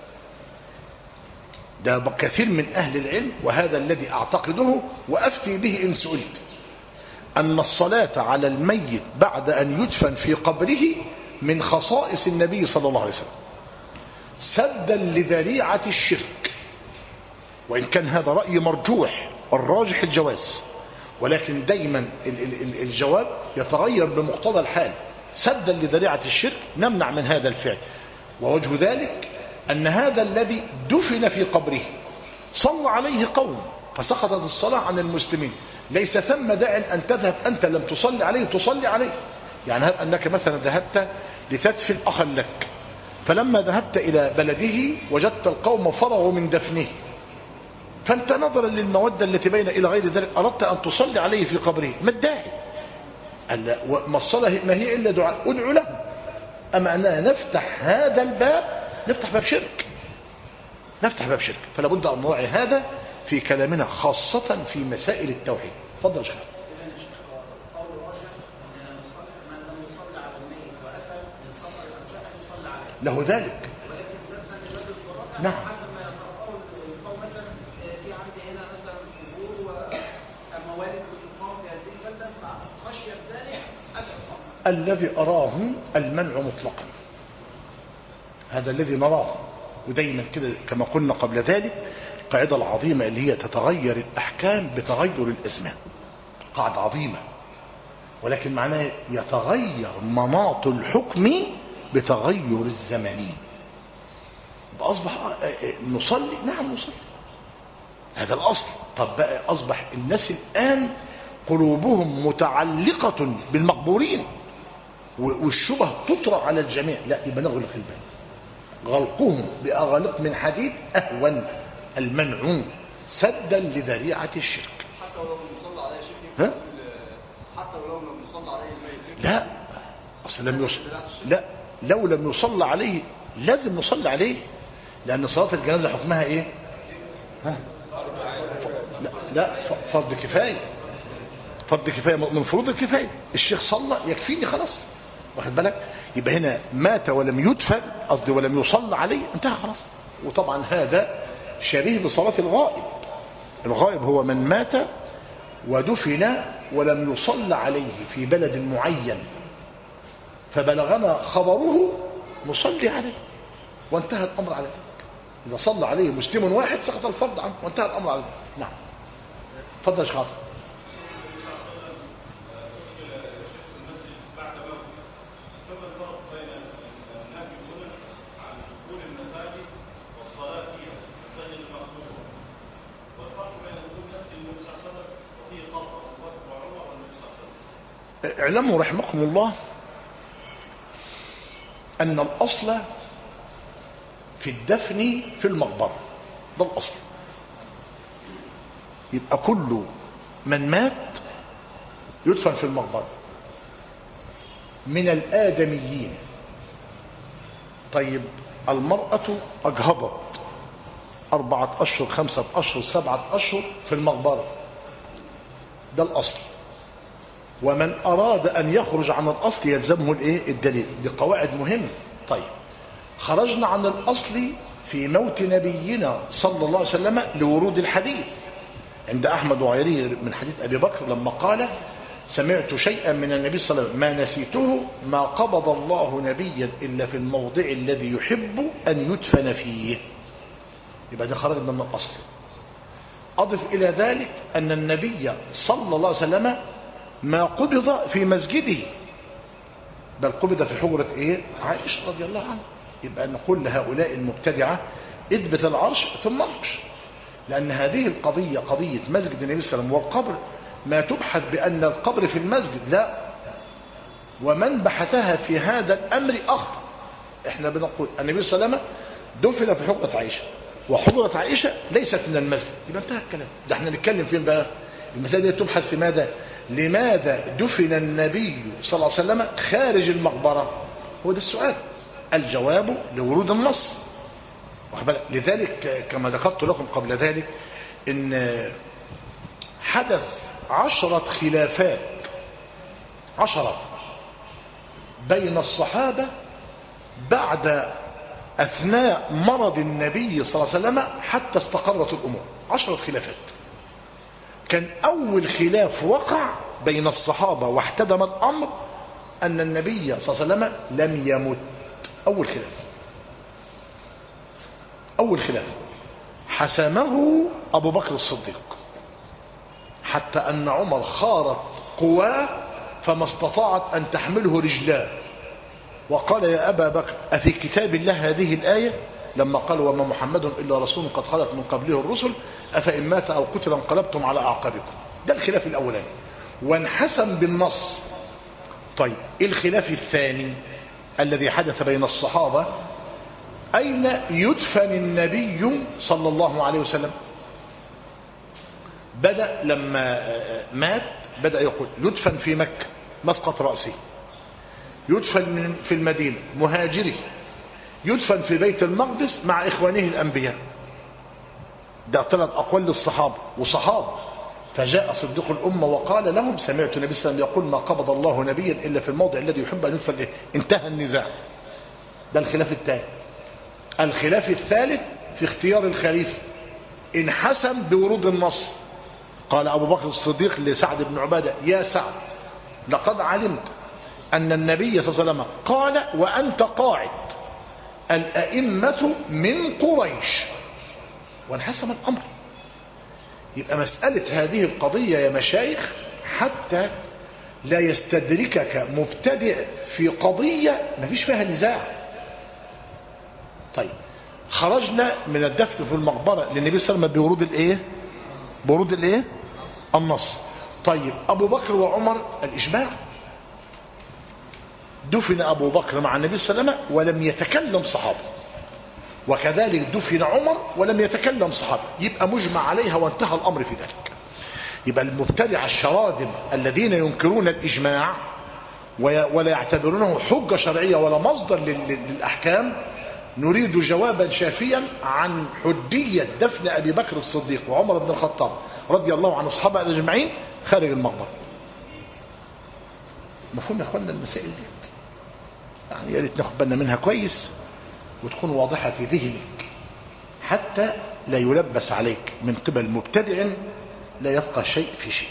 ده كثير من أهل العلم، وهذا الذي أعتقده وأفتي به إن سئلت، أن الصلاة على الميت بعد أن يدفن في قبره من خصائص النبي صلى الله عليه وسلم سدا لذريعة الشرك. وإن كان هذا رأي مرجوح، الراجح الجواز، ولكن دايما الجواب يتغير بمقتضى الحال. سدا لذريعة الشرك نمنع من هذا الفعل. ووجه ذلك أن هذا الذي دفن في قبره صلى عليه قوم فسقطت الصلاة عن المسلمين، ليس ثم داع أن تذهب أنت لم تصلي عليه تصلي عليه. يعني هل أنك مثلا ذهبت لتدفن أخا لك، فلما ذهبت إلى بلده وجدت القوم فرغوا من دفنه، فأنت نظرا للمودة التي بين إلى غير ذلك أردت أن تصلي عليه في قبره، ما الداعي؟ ما الصلاة ما هي إلا دعاء ادعو له. أما أننا نفتح هذا الباب نفتح باب شرك، نفتح باب شرك. فلا بد أن نراعي هذا في كلامنا خاصة في مسائل التوحيد. تفضل يا شيخ. له ذلك. نعم. الذي أراه المنع مطلقا، هذا الذي نراه. ودايما كده كما قلنا قبل ذلك القاعدة العظيمة اللي هي تتغير الأحكام بتغير الأزمان، قاعدة عظيمة، ولكن معناه يتغير مناط الحكم بتغير الزمان. أصبح نصلي، نعم نصلي، هذا الأصل. طب بقى أصبح الناس الآن قلوبهم متعلقة بالمقبورين والشبه تطرح على الجميع، لا يبقى نغلق الباب. غلقهم بأغلق من حديد أهون، المنع سدا لذريعة الشرك. حتى ولو لم يصلى عليه شرك، ها؟ حتى ولو لم يصلى عليه الميت، لا أصل لم يصلى، لا لو لم يصلى عليه لازم نصلي عليه، لأن صلاة الجنازة حكمها إيه؟ ها؟ لا, لا فرض كفاية، فرض كفاية من فروض الكفاية. الشيخ صلى يكفيني خلاص، واخد بالك؟ يبقى هنا مات ولم يدفن، قصدي ولم يصلى عليه، انتهى خلاص. وطبعا هذا شبيه بصلاة الغائب. الغائب هو من مات ودفن ولم يصلى عليه في بلد معين فبلغنا خبره نصلي عليه وانتهى الأمر على ذلك. إذا صلى عليه مسلم واحد سقط الفرض عنه وانتهى الأمر على ذلك. نعم. تفضل يا شيخ عاطف. اعلموا رحمكم الله أن الأصل في الدفن في المقبرة، ده الأصل. يبقى كل من مات يدفن في المقبرة من الآدميين. طيب المرأة أجهضت أربعة أشهر خمسة أشهر سبعة أشهر في المقبرة، ده الأصل. ومن أراد أن يخرج عن الأصل يلزمه الإيه؟ الدليل. دي قواعد مهمة. طيب خرجنا عن الأصل في موت نبينا صلى الله عليه وسلم لورود الحديث عند أحمد وغيره من حديث أبي بكر لما قال سمعت شيئا من النبي صلى الله عليه وسلم ما نسيته ما قبض الله نبيا إلا في الموضع الذي يحب أن يدفن فيه. يبقى ده خرجنا من الأصل. أضف إلى ذلك أن النبي صلى الله عليه وسلم ما قبض في مسجده بل قبض في حجرة إيه؟ عائشة رضي الله عنها. يبقى نقول لهؤلاء المبتدعة اثبت العرش ثم انقش، لأن هذه القضية قضية مسجد النبي صلى الله عليه وسلم والقبر ما تبحث بأن القبر في المسجد، لا. ومن بحثها في هذا الأمر أخطأ، احنا بنقول النبي صلى الله عليه وسلم دفن في حجرة عائشة، وحجرة عائشة ليست من المسجد، يبقى انتهى الكلام. ده احنا نتكلم فين بقى؟ المسألة دي تبحث في ماذا؟ لماذا دفن النبي صلى الله عليه وسلم خارج المقبرة؟ هو ده السؤال. الجواب لورود النص. لذلك كما ذكرت لكم قبل ذلك ان حدث عشرة خلافات عشرة بين الصحابة بعد أثناء مرض النبي صلى الله عليه وسلم حتى استقرت الأمور. عشرة خلافات. كان أول خلاف وقع بين الصحابة واحتدم الأمر أن النبي صلى الله عليه وسلم لم يمت. أول خلاف أول خلاف حسمه أبو بكر الصديق، حتى أن عمر خارت قواه فما استطاعت أن تحمله رجلاه، وقال يا أبا بكر أفي كتاب الله هذه الآية لما قال وما محمد إلا رسول قد خلت من قبله الرسل أفإن مات أو قتل انقلبتم على أعقابكم. ده الخلاف الأولاني وانحسم بالنص. طيب الخلاف الثاني الذي حدث بين الصحابة أين يدفن النبي صلى الله عليه وسلم؟ بدأ لما مات بدأ يقول يدفن في مكة مسقط رأسه، يدفن في المدينة مهاجري، يدفن في بيت المقدس مع إخوانه الأنبياء. ده ثلاث أقوال للصحابة وصحابة. فجاء صديق الأمة وقال لهم سمعت النبي صلى الله عليه وسلم يقول ما قبض الله نبيا إلا في الموضع الذي يحب أن يدفن إيه. انتهى النزاع. ده الخلاف الثاني. الخلاف الثالث في اختيار الخليفة انحسم بورود النص. قال أبو بكر الصديق لسعد بن عبادة يا سعد لقد علمت أن النبي صلى الله عليه وسلم قال وأنت قاعد الأئمة من قريش، وانحسم الأمر. يبقى مسألة هذه القضية يا مشايخ حتى لا يستدركك مبتدع في قضية ما فيش فيها نزاع. طيب خرجنا من الدفن في المقبرة للنبي صلى الله عليه وسلم بورود الايه؟ بورود الايه؟ النص. طيب أبو بكر وعمر الإجماع. دفن أبو بكر مع النبي صلى الله عليه وسلم ولم يتكلم صحابة، وكذلك دفن عمر ولم يتكلم صحابة، يبقى مجمع عليها وانتهى الأمر في ذلك. يبقى المبتدع الشراذم الذين ينكرون الإجماع ولا يعتبرونه حجة شرعية ولا مصدر للأحكام نريد جوابا شافيا عن حجية دفن أبي بكر الصديق وعمر بن الخطاب رضي الله عن الصحابة أجمعين خارج المقبرة. مفهوم يا أخوانا المسائل دي؟ يعني يا ريت ناخد بالنا منها كويس وتكون واضحة في ذهنك حتى لا يلبس عليك من قبل مبتدع لا يبقى شيء في شيء.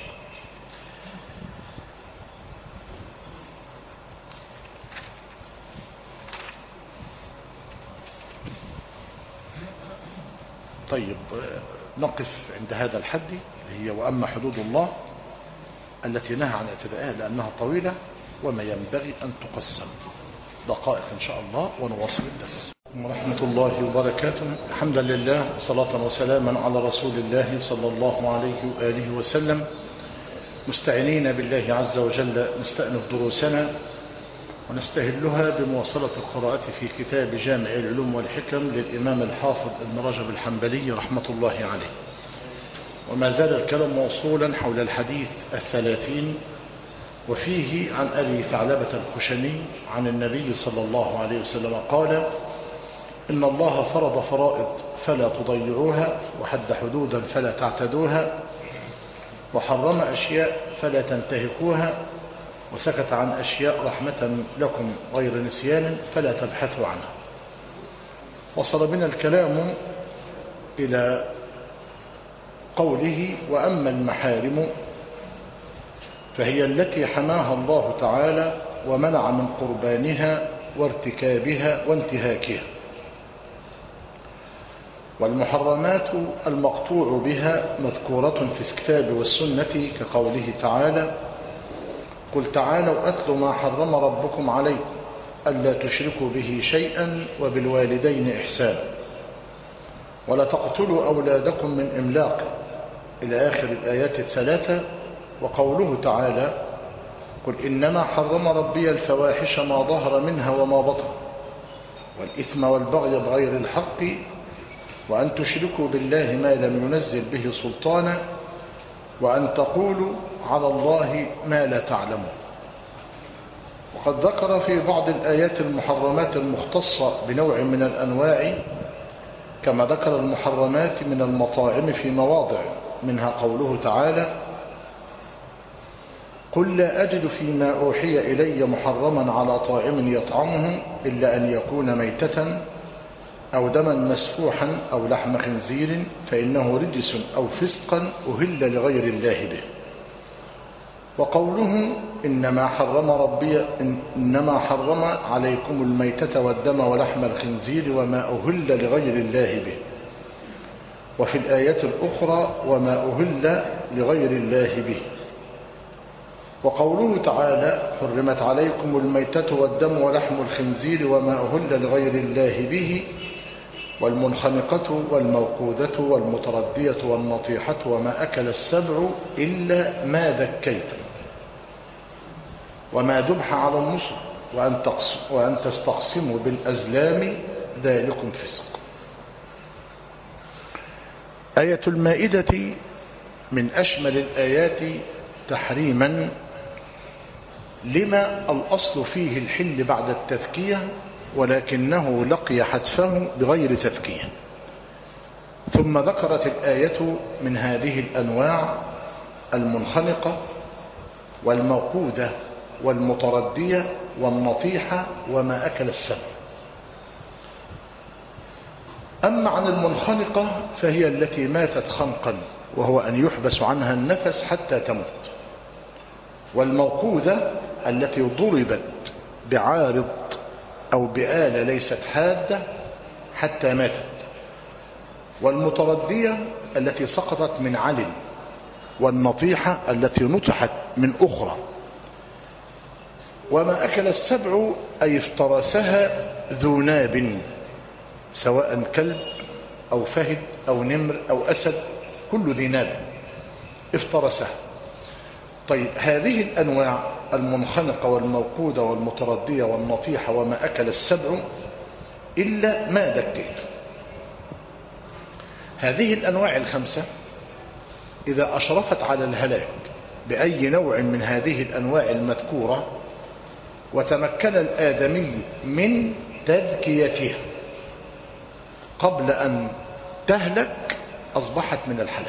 طيب نقف عند هذا الحد هي وأما حدود الله التي نهى عن اعتدائها لأنها طويلة وما ينبغي أن تقسم. دقائق إن شاء الله ونواصل الدرس. ورحمة الله وبركاته. الحمد لله صلاة وسلاما على رسول الله صلى الله عليه وآله وسلم، مستعينين بالله عز وجل نستأنف دروسنا ونستهلها بمواصلة القراءة في كتاب جامع العلوم والحكم للإمام الحافظ ابن رجب الحنبلي رحمة الله عليه. وما زال الكلام موصولا حول الحديث الثلاثين، وفيه عن أبي ثعلبة الخشني عن النبي صلى الله عليه وسلم قال إن الله فرض فرائض فلا تضيعوها، وحد حدودا فلا تعتدوها، وحرم أشياء فلا تنتهكوها، وسكت عن أشياء رحمة لكم غير نسيان فلا تبحثوا عنها. وصل بنا الكلام إلى قوله وأما المحارم فهي التي حماها الله تعالى ومنع من قربانها وارتكابها وانتهاكها. والمحرمات المقطوع بها مذكورة في الكتاب والسنة كقوله تعالى قل تعالوا أتل ما حرم ربكم عليكم ألا تشركوا به شيئا وبالوالدين إحسانا ولا تقتلوا أولادكم من إملاق إلى آخر الآيات الثلاثة. وقوله تعالى قل إنما حرم ربي الفواحش ما ظهر منها وما بطن والإثم والبغي بغير الحق وأن تشركوا بالله ما لم ينزل به سلطانا وأن تقولوا على الله ما لا تعلمون. وقد ذكر في بعض الآيات المحرمات المختصة بنوع من الأنواع، كما ذكر المحرمات من المطاعم في مواضع، منها قوله تعالى: قل لا أجد فيما أوحي إلي محرما على طاعم يطعمه إلا أن يكون ميتة أو دما مسفوحا أو لحم خنزير فإنه رجس أو فسقا أهل لغير الله به. وقوله: إنما حرم ربي إنما حرم عليكم الميتة والدم ولحم الخنزير وما أهل لغير الله به. وفي الآية الأخرى: وما أهل لغير الله به. وقوله تعالى: حرمت عليكم الميتة والدم ولحم الخنزير وما أهل لغير الله به والمنخنقة والموقوذة والمتردية والنطيحة وما أكل السبع إلا ما ذكيتم وما ذبح على النصب وأن, وأن تستقسموا بالأزلام ذلكم فسق. آية المائدة من أشمل الآيات تحريما، لما الأصل فيه الحل بعد التذكية ولكنه لقي حتفه بغير تذكية. ثم ذكرت الآية من هذه الأنواع المنخنقة والموقوذة والمتردية والنطيحة وما أكل السبع. أما عن المنخنقة فهي التي ماتت خنقا، وهو أن يحبس عنها النفس حتى تموت. والموقوذة التي ضربت بعارض أو بآلة ليست حادة حتى ماتت. والمتردية التي سقطت من علم. والنطيحة التي نطحت من أخرى. وما أكل السبع أي افترسها ذو ناب، سواء كلب أو فهد أو نمر أو أسد، كل ذي ناب افترسها. طيب، هذه الأنواع المنخنقة والموقودة والمتردية والنطيحة وما أكل السبع إلا ما ذكيت. هذه الأنواع الخمسة إذا أشرفت على الهلاك بأي نوع من هذه الأنواع المذكورة وتمكن الآدمي من تذكيتها قبل أن تهلك أصبحت من الحلال.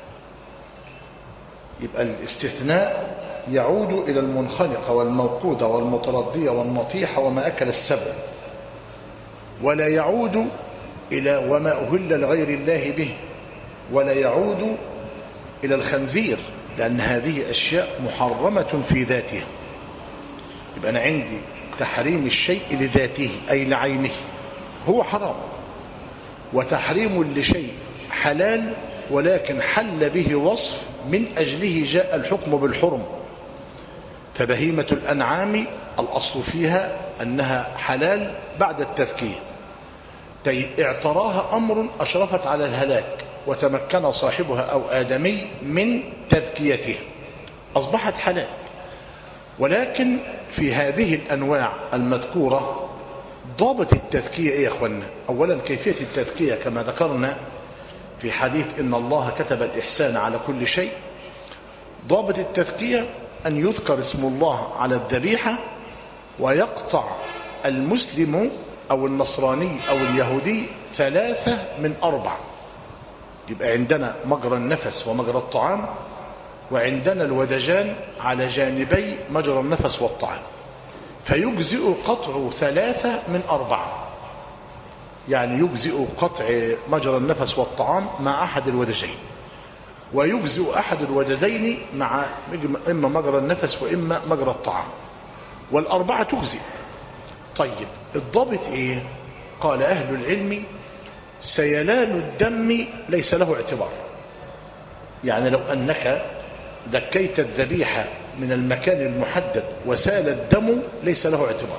يبقى الاستثناء يعود إلى المنخنقة والموقودة والمتردية والنطيحة وما أكل السبع، ولا يعود إلى وما أهل لغير الله به، ولا يعود إلى الخنزير، لأن هذه أشياء محرمة في ذاتها. يبقى أنا عندي تحريم الشيء لذاته أي لعينه هو حرام، وتحريم لشيء حلال ولكن حل به وصف من أجله جاء الحكم بالحرم. فبهيمة الأنعام الأصل فيها أنها حلال بعد التذكية. اعتراها أمر أشرفت على الهلاك وتمكن صاحبها أو آدمي من تذكيتها أصبحت حلال. ولكن في هذه الأنواع المذكورة ضابط التذكية إيه يا أخوانا؟ أولا كيفية التذكية كما ذكرنا في حديث إن الله كتب الإحسان على كل شيء. ضابط التذكية أن يذكر اسم الله على الذبيحة ويقطع المسلم أو النصراني أو اليهودي ثلاثة من أربع. يبقى عندنا مجرى النفس ومجرى الطعام، وعندنا الودجان على جانبي مجرى النفس والطعام، فيجزئ قطع ثلاثة من أربعة. يعني يجزئ قطع مجرى النفس والطعام مع أحد الودجين، ويجزئ أحد الودجين مع إما مجرى النفس وإما مجرى الطعام، والأربعة تجزئ. طيب، الضابط إيه؟ قال أهل العلم: سيلان الدم ليس له اعتبار. يعني لو أنك دكيت الذبيحة من المكان المحدد وسال الدم ليس له اعتبار.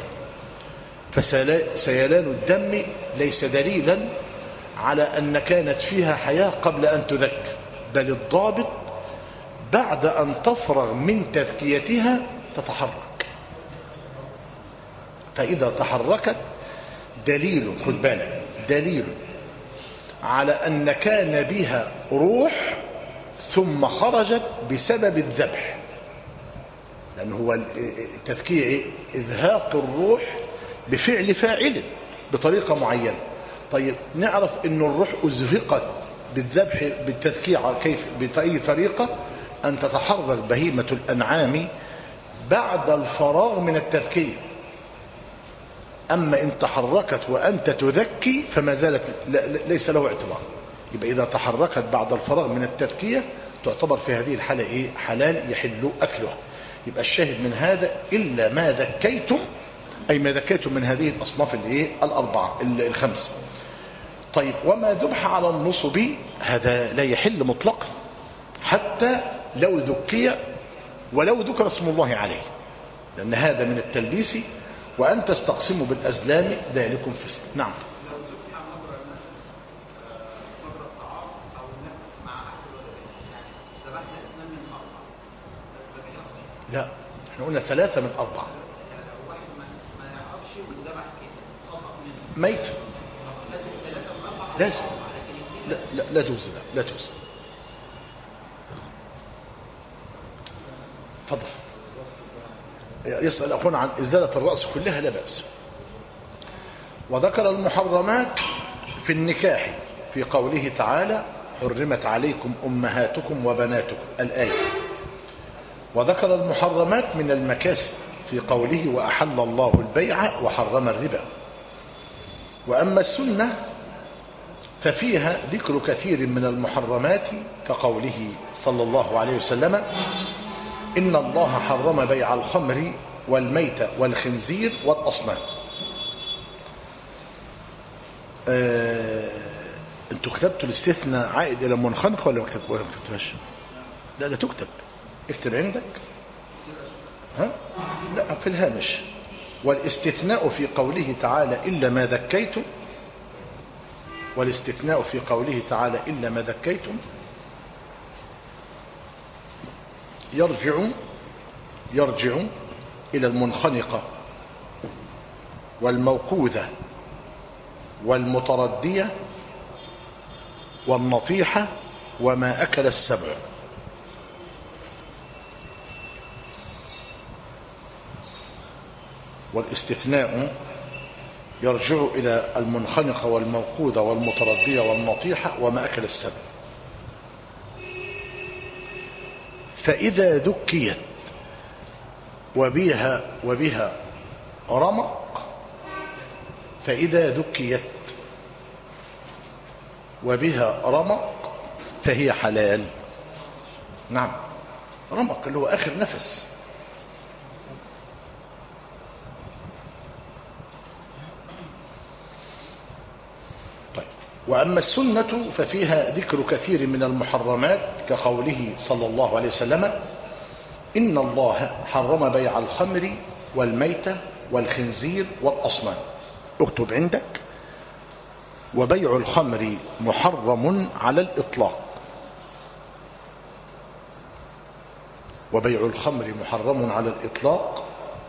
فسيلان الدم ليس دليلا على أن كانت فيها حياة قبل أن تذك، بل الضابط بعد أن تفرغ من تذكيتها تتحرك. فإذا تحركت دليل، خد بالك، دليل على أن كان بها روح ثم خرجت بسبب الذبح. لأن هو التذكية إذهاق الروح بفعل فاعل بطريقة معينة. طيب نعرف أن الروح أزهقت بالذبح بالتذكية كيف؟ بأي طريقة؟ أن تتحرك بهيمة الأنعام بعد الفراغ من التذكية. أما إن تحركت وأنت تذكي فما زالت ليس له اعتبار. يبقى إذا تحركت بعد الفراغ من التذكية تعتبر في هذه الحالة إيه؟ حلال يحل أكلها. يبقى الشاهد من هذا إلا ما ذكيتم، أي ما ذكيتم من هذه الأصناف الإيه؟ الأربعة الخمسة. طيب وما ذبح على النصب هذا لا يحل مطلقا حتى لو ذكي ولو ذكر اسم الله عليه، لأن هذا من التلبيس. وأن تستقسموا بالأزلام ذلكم فسق. نعم. لا احنا قلنا ثلاثة من أربعة. ميت لازم. لا لا لا توزن، لا توزن. تفضل. يسأل أخونا عن إزالة الرأس كلها، لا بأس. وذكر المحرمات في النكاح في قوله تعالى حرمت عليكم أمهاتكم وبناتكم الآية. وذكر المحرمات من المكاسب في قوله وأحل الله البيع وحرم الربا. وأما السنة ففيها ذكر كثير من المحرمات كقوله صلى الله عليه وسلم إن الله حرم بيع الخمر والميت والخنزير والأصنام. آه، انتوا كتبتوا الاستثناء عائد إلى منخنق ولا ما كتبتوش؟ لا لا تكتب، اكتب عندك. ها؟ لا في الهامش. والاستثناء في قوله تعالى إلا ما ذكيتم، والاستثناء في قوله تعالى إلا ما ذكيتم يرجع يرجع إلى المنخنقة والموقوذة والمتردية والنطيحة وما أكل السبع. والاستثناء يرجع إلى المنخنقة والموقوذة والمتردية والنطيحة وما أكل السبع. فإذا ذكيت وبها وبها رمق، فإذا ذكيت وبها رمق فهي حلال. نعم، رمق اللي هو آخر نفس. طيب وأما السنة ففيها ذكر كثير من المحرمات كقوله صلى الله عليه وسلم إن الله حرم بيع الخمر والميتة والخنزير والأصنام. اكتب عندك وبيع الخمر محرم على الإطلاق، وبيع الخمر محرم على الإطلاق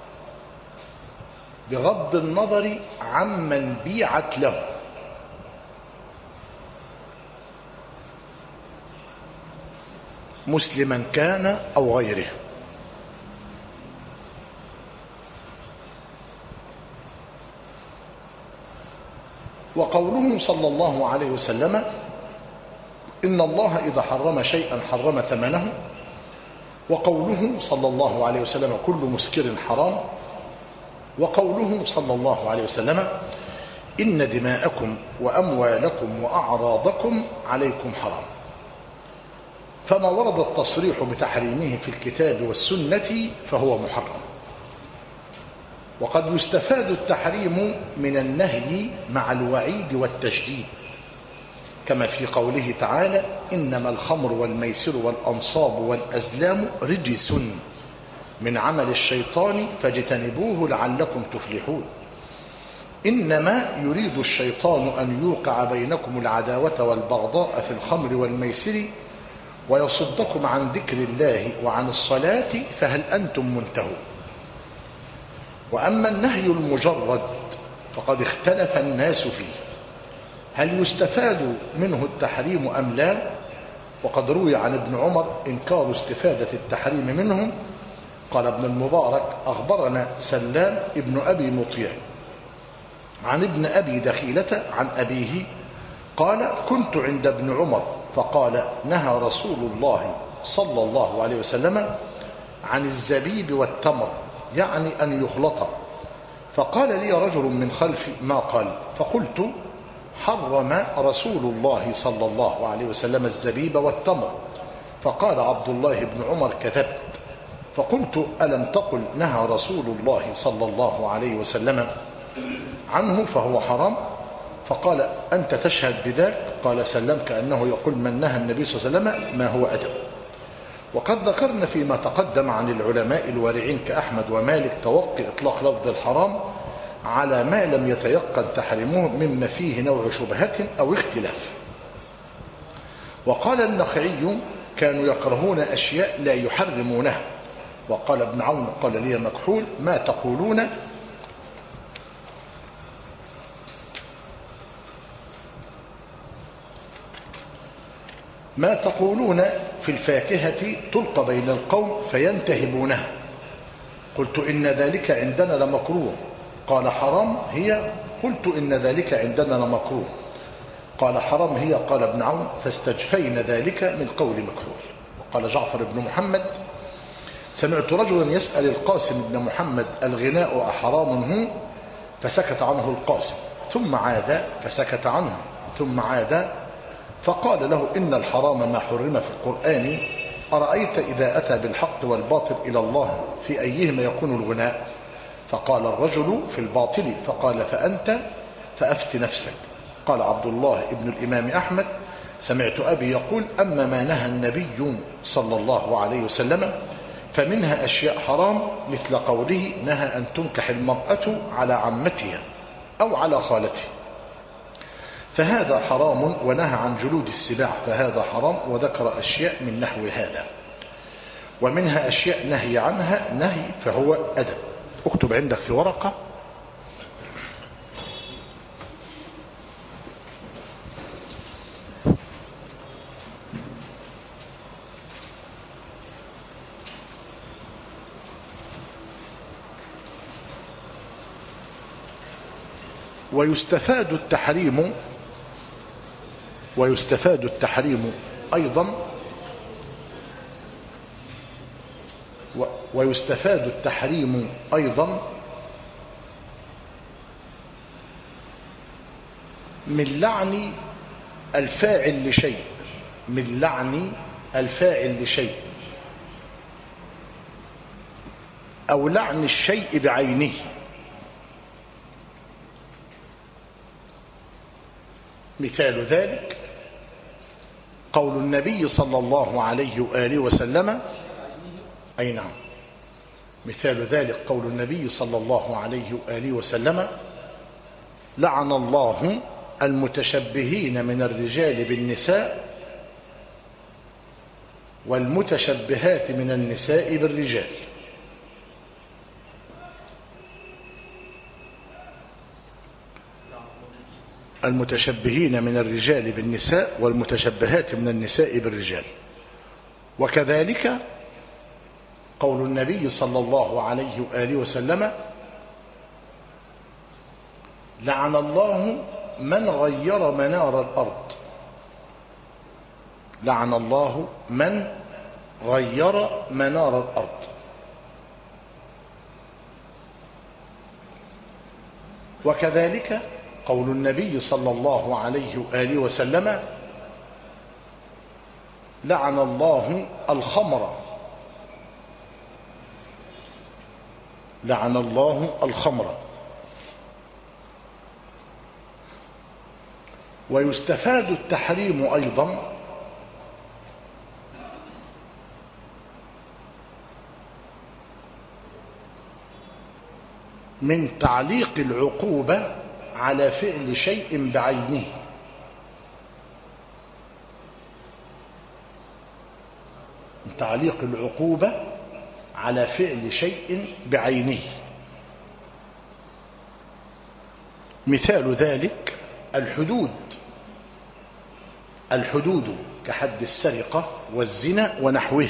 بغض النظر عمن بيعت له، مسلما كان أو غيره. وقوله صلى الله عليه وسلم إن الله إذا حرم شيئا حرم ثمنه، وقوله صلى الله عليه وسلم كل مسكر حرام، وقوله صلى الله عليه وسلم إن دماءكم وأموالكم وأعراضكم عليكم حرام. فما ورد التصريح بتحريمه في الكتاب والسنة فهو محرم. وقد يستفاد التحريم من النهي مع الوعيد والتشديد، كما في قوله تعالى إنما الخمر والميسر والأنصاب والأزلام رجس من عمل الشيطان فاجتنبوه لعلكم تفلحون. إنما يريد الشيطان أن يوقع بينكم العداوة والبغضاء في الخمر والميسر ويصدكم عن ذكر الله وعن الصلاة فهل أنتم منتهون. وأما النهي المجرد فقد اختلف الناس فيه هل يستفاد منه التحريم أم لا؟ وقد روي عن ابن عمر إنكار استفادة التحريم منه. قال ابن المبارك أخبرنا سلام ابن أبي مطيع عن ابن أبي دخيلة عن أبيه قال كنت عند ابن عمر فقال نهى رسول الله صلى الله عليه وسلم عن الزبيب والتمر يعني أن يخلط. فقال لي رجل من خلفي ما قال؟ فقلت حرم رسول الله صلى الله عليه وسلم الزبيب والتمر. فقال عبد الله بن عمر كذبت. فقلت ألم تقل نهى رسول الله صلى الله عليه وسلم عنه فهو حرام؟ فقال أنت تشهد بذلك؟ قال سلم كأنه يقول من نهى النبي صلى الله عليه وسلم ما هو أدب. وقد ذكرنا فيما تقدم عن العلماء الوارعين كأحمد ومالك توقي إطلاق لفظ الحرام على ما لم يتيقن تحريمه مما فيه نوع شبهة أو اختلاف. وقال النخعي كانوا يكرهون أشياء لا يحرمونها. وقال ابن عون قال لي مكحول ما تقولون ما تقولون في الفاكهة تلقى بين القوم فينتهبونها. قلت إن ذلك عندنا لمكروه. قال حرام هي؟ قلت إن ذلك عندنا لمكروه. قال حرام هي؟ قال ابن عون فاستجفين ذلك من قول مكحول. وقال جعفر بن محمد سمعت رجلا يسأل القاسم بن محمد الغناء أحرام هو؟ فسكت عنه القاسم ثم عاد فسكت عنه ثم عاد فقال له إن الحرام ما حرم في القرآن أرأيت إذا أتى بالحق والباطل إلى الله في أيهما يكون الغناء؟ فقال الرجل في الباطل. فقال فأنت فأفت نفسك. قال عبد الله ابن الإمام أحمد سمعت أبي يقول أما ما نهى النبي صلى الله عليه وسلم فمنها أشياء حرام مثل قوله نهى أن تنكح المرأة على عمتها أو على خالتها فهذا حرام، ونهى عن جلود السباع فهذا حرام، وذكر أشياء من نحو هذا. ومنها أشياء نهي عنها نهي فهو أدب. اكتب عندك في ورقة ويستفاد التحريم ويستفاد التحريم أيضا ويستفاد التحريم أيضا من لعن الفاعل لشيء من لعن الفاعل لشيء أو لعن الشيء بعينه. مثال ذلك قول النبي صلى الله عليه وآله وسلم أي نعم مثال ذلك قول النبي صلى الله عليه وآله وسلم لعن الله المتشبهين من الرجال بالنساء والمتشبهات من النساء بالرجال. المتشبهين من الرجال بالنساء والمتشبهات من النساء بالرجال. وكذلك قول النبي صلى الله عليه وآله وسلم لعن الله من غير منار الأرض لعن الله من غير منار الأرض. وكذلك قول النبي صلى الله عليه وآله وسلم لعن الله الخمر لعن الله الخمر. ويستفاد التحريم أيضا من تعليق العقوبة على فعل شيء بعينه. من تعليق العقوبة على فعل شيء بعينه. مثال ذلك الحدود الحدود كحد السرقة والزنا ونحوه.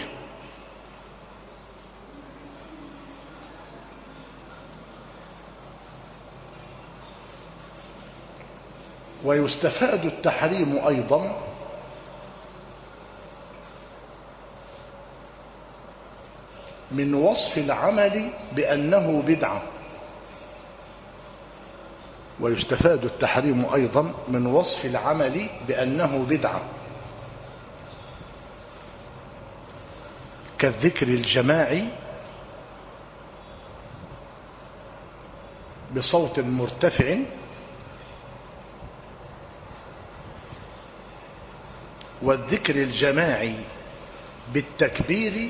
ويستفاد التحريم أيضا من وصف العمل بأنه بدعة. ويستفاد التحريم أيضا من وصف العمل بأنه بدعة كالذكر الجماعي بصوت مرتفع والذكر الجماعي بالتكبير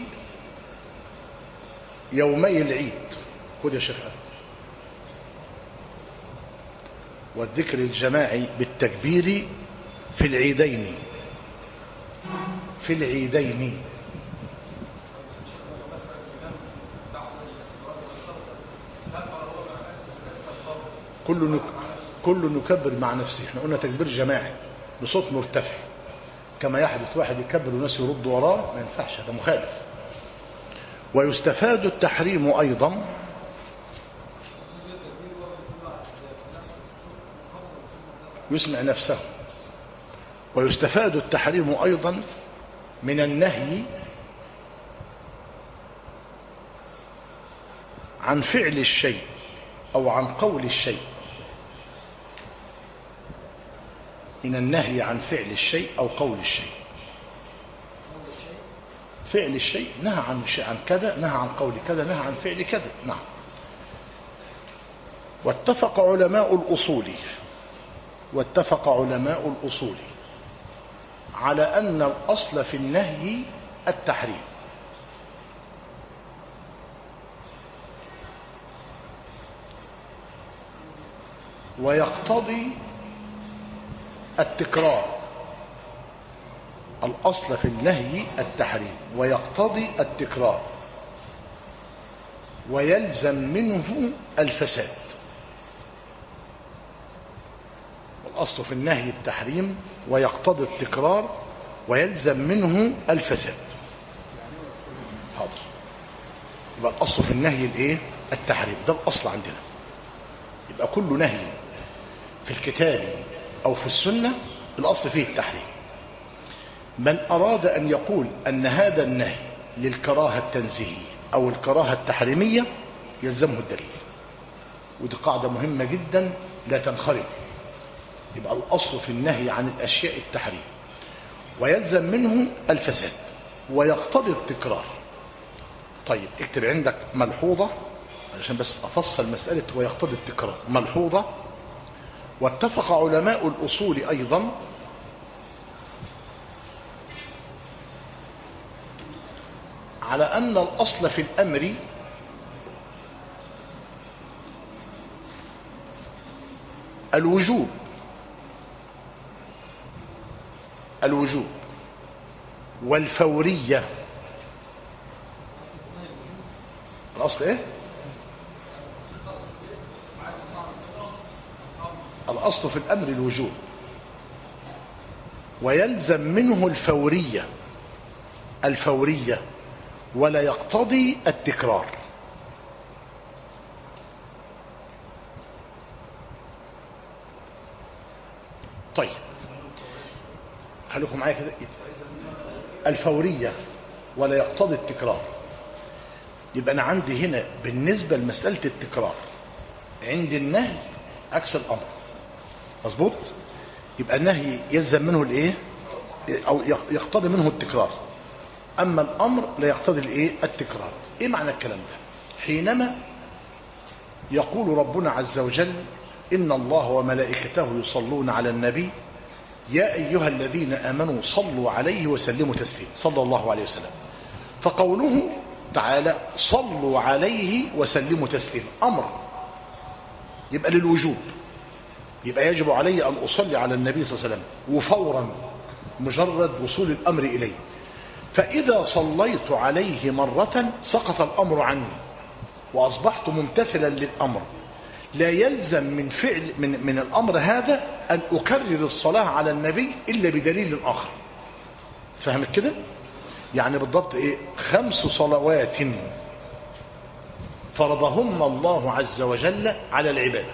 يومي العيد. خذ يا شيخ. والذكر الجماعي بالتكبير في العيدين في العيدين كل نك... كل نكبر مع نفسه. احنا قلنا تكبير جماعي بصوت مرتفع، كما يحدث واحد يكبر والناس يرد وراه، ما ينفعش، هذا مخالف. ويستفاد التحريم أيضا يسمع نفسه. ويستفاد التحريم أيضا من النهي عن فعل الشيء أو عن قول الشيء. من النهي عن فعل الشيء أو قول الشيء. فعل الشيء نهى عن شيء، عن كذا نهى عن قول كذا نهى عن فعل كذا. نعم. واتفق علماء الأصول واتفق علماء الأصول على أن الأصل في النهي التحريم. ويقتضي التكرار. الأصل في النهي التحريم ويقتضي التكرار ويلزم منه الفساد. الأصل في النهي التحريم ويقتضي التكرار ويلزم منه الفساد. حاضر. يبقى الأصل في النهي الايه؟ التحريم، ده الأصل عندنا. يبقى كل نهي في الكتاب أو في السنة الأصل فيه التحريم. من أراد أن يقول أن هذا النهي للكراهة التنزيهية أو الكراهة التحريمية يلزمه الدليل. ودي قاعدة مهمة جدا لا تنخرم. يبقى الأصل في النهي عن الأشياء التحريم ويلزم منه الفساد ويقتضي التكرار. طيب اكتب عندك ملحوظة علشان بس أفصل مسألة ويقتضي التكرار. ملحوظة: واتفق علماء الأصول أيضا على أن الأصل في الأمر الوجوب الوجوب والفورية. الأصل إيه؟ الأصل في الأمر الوجوب ويلزم منه الفورية الفورية ولا يقتضي التكرار. طيب خليكم معايا كده. الفورية ولا يقتضي التكرار. يبقى أنا عندي هنا بالنسبة لمسألة التكرار عندي النهي عكس الأمر. مظبوط؟ يبقى النهي يلزم منه الايه؟ أو يقتضي منه التكرار، أما الأمر لا يقتضي الايه؟ التكرار. إيه معنى الكلام ده؟ حينما يقول ربنا عز وجل: إن الله وملائكته يصلون على النبي يا أيها الذين آمنوا صلوا عليه وسلموا تسليما، صلى الله عليه وسلم. فقوله تعالى صلوا عليه وسلموا تسليما أمر، يبقى للوجوب، يبقى يجب علي أن أصلي على النبي صلى الله عليه وسلم وفورا مجرد وصول الأمر إليه. فإذا صليت عليه مرة سقط الأمر عني وأصبحت ممتثلا للأمر، لا يلزم من فعل من, من الأمر هذا أن أكرر الصلاة على النبي إلا بدليل آخر. فهمت كده؟ يعني بالضبط إيه؟ خمس صلوات فرضهن الله عز وجل على العباد،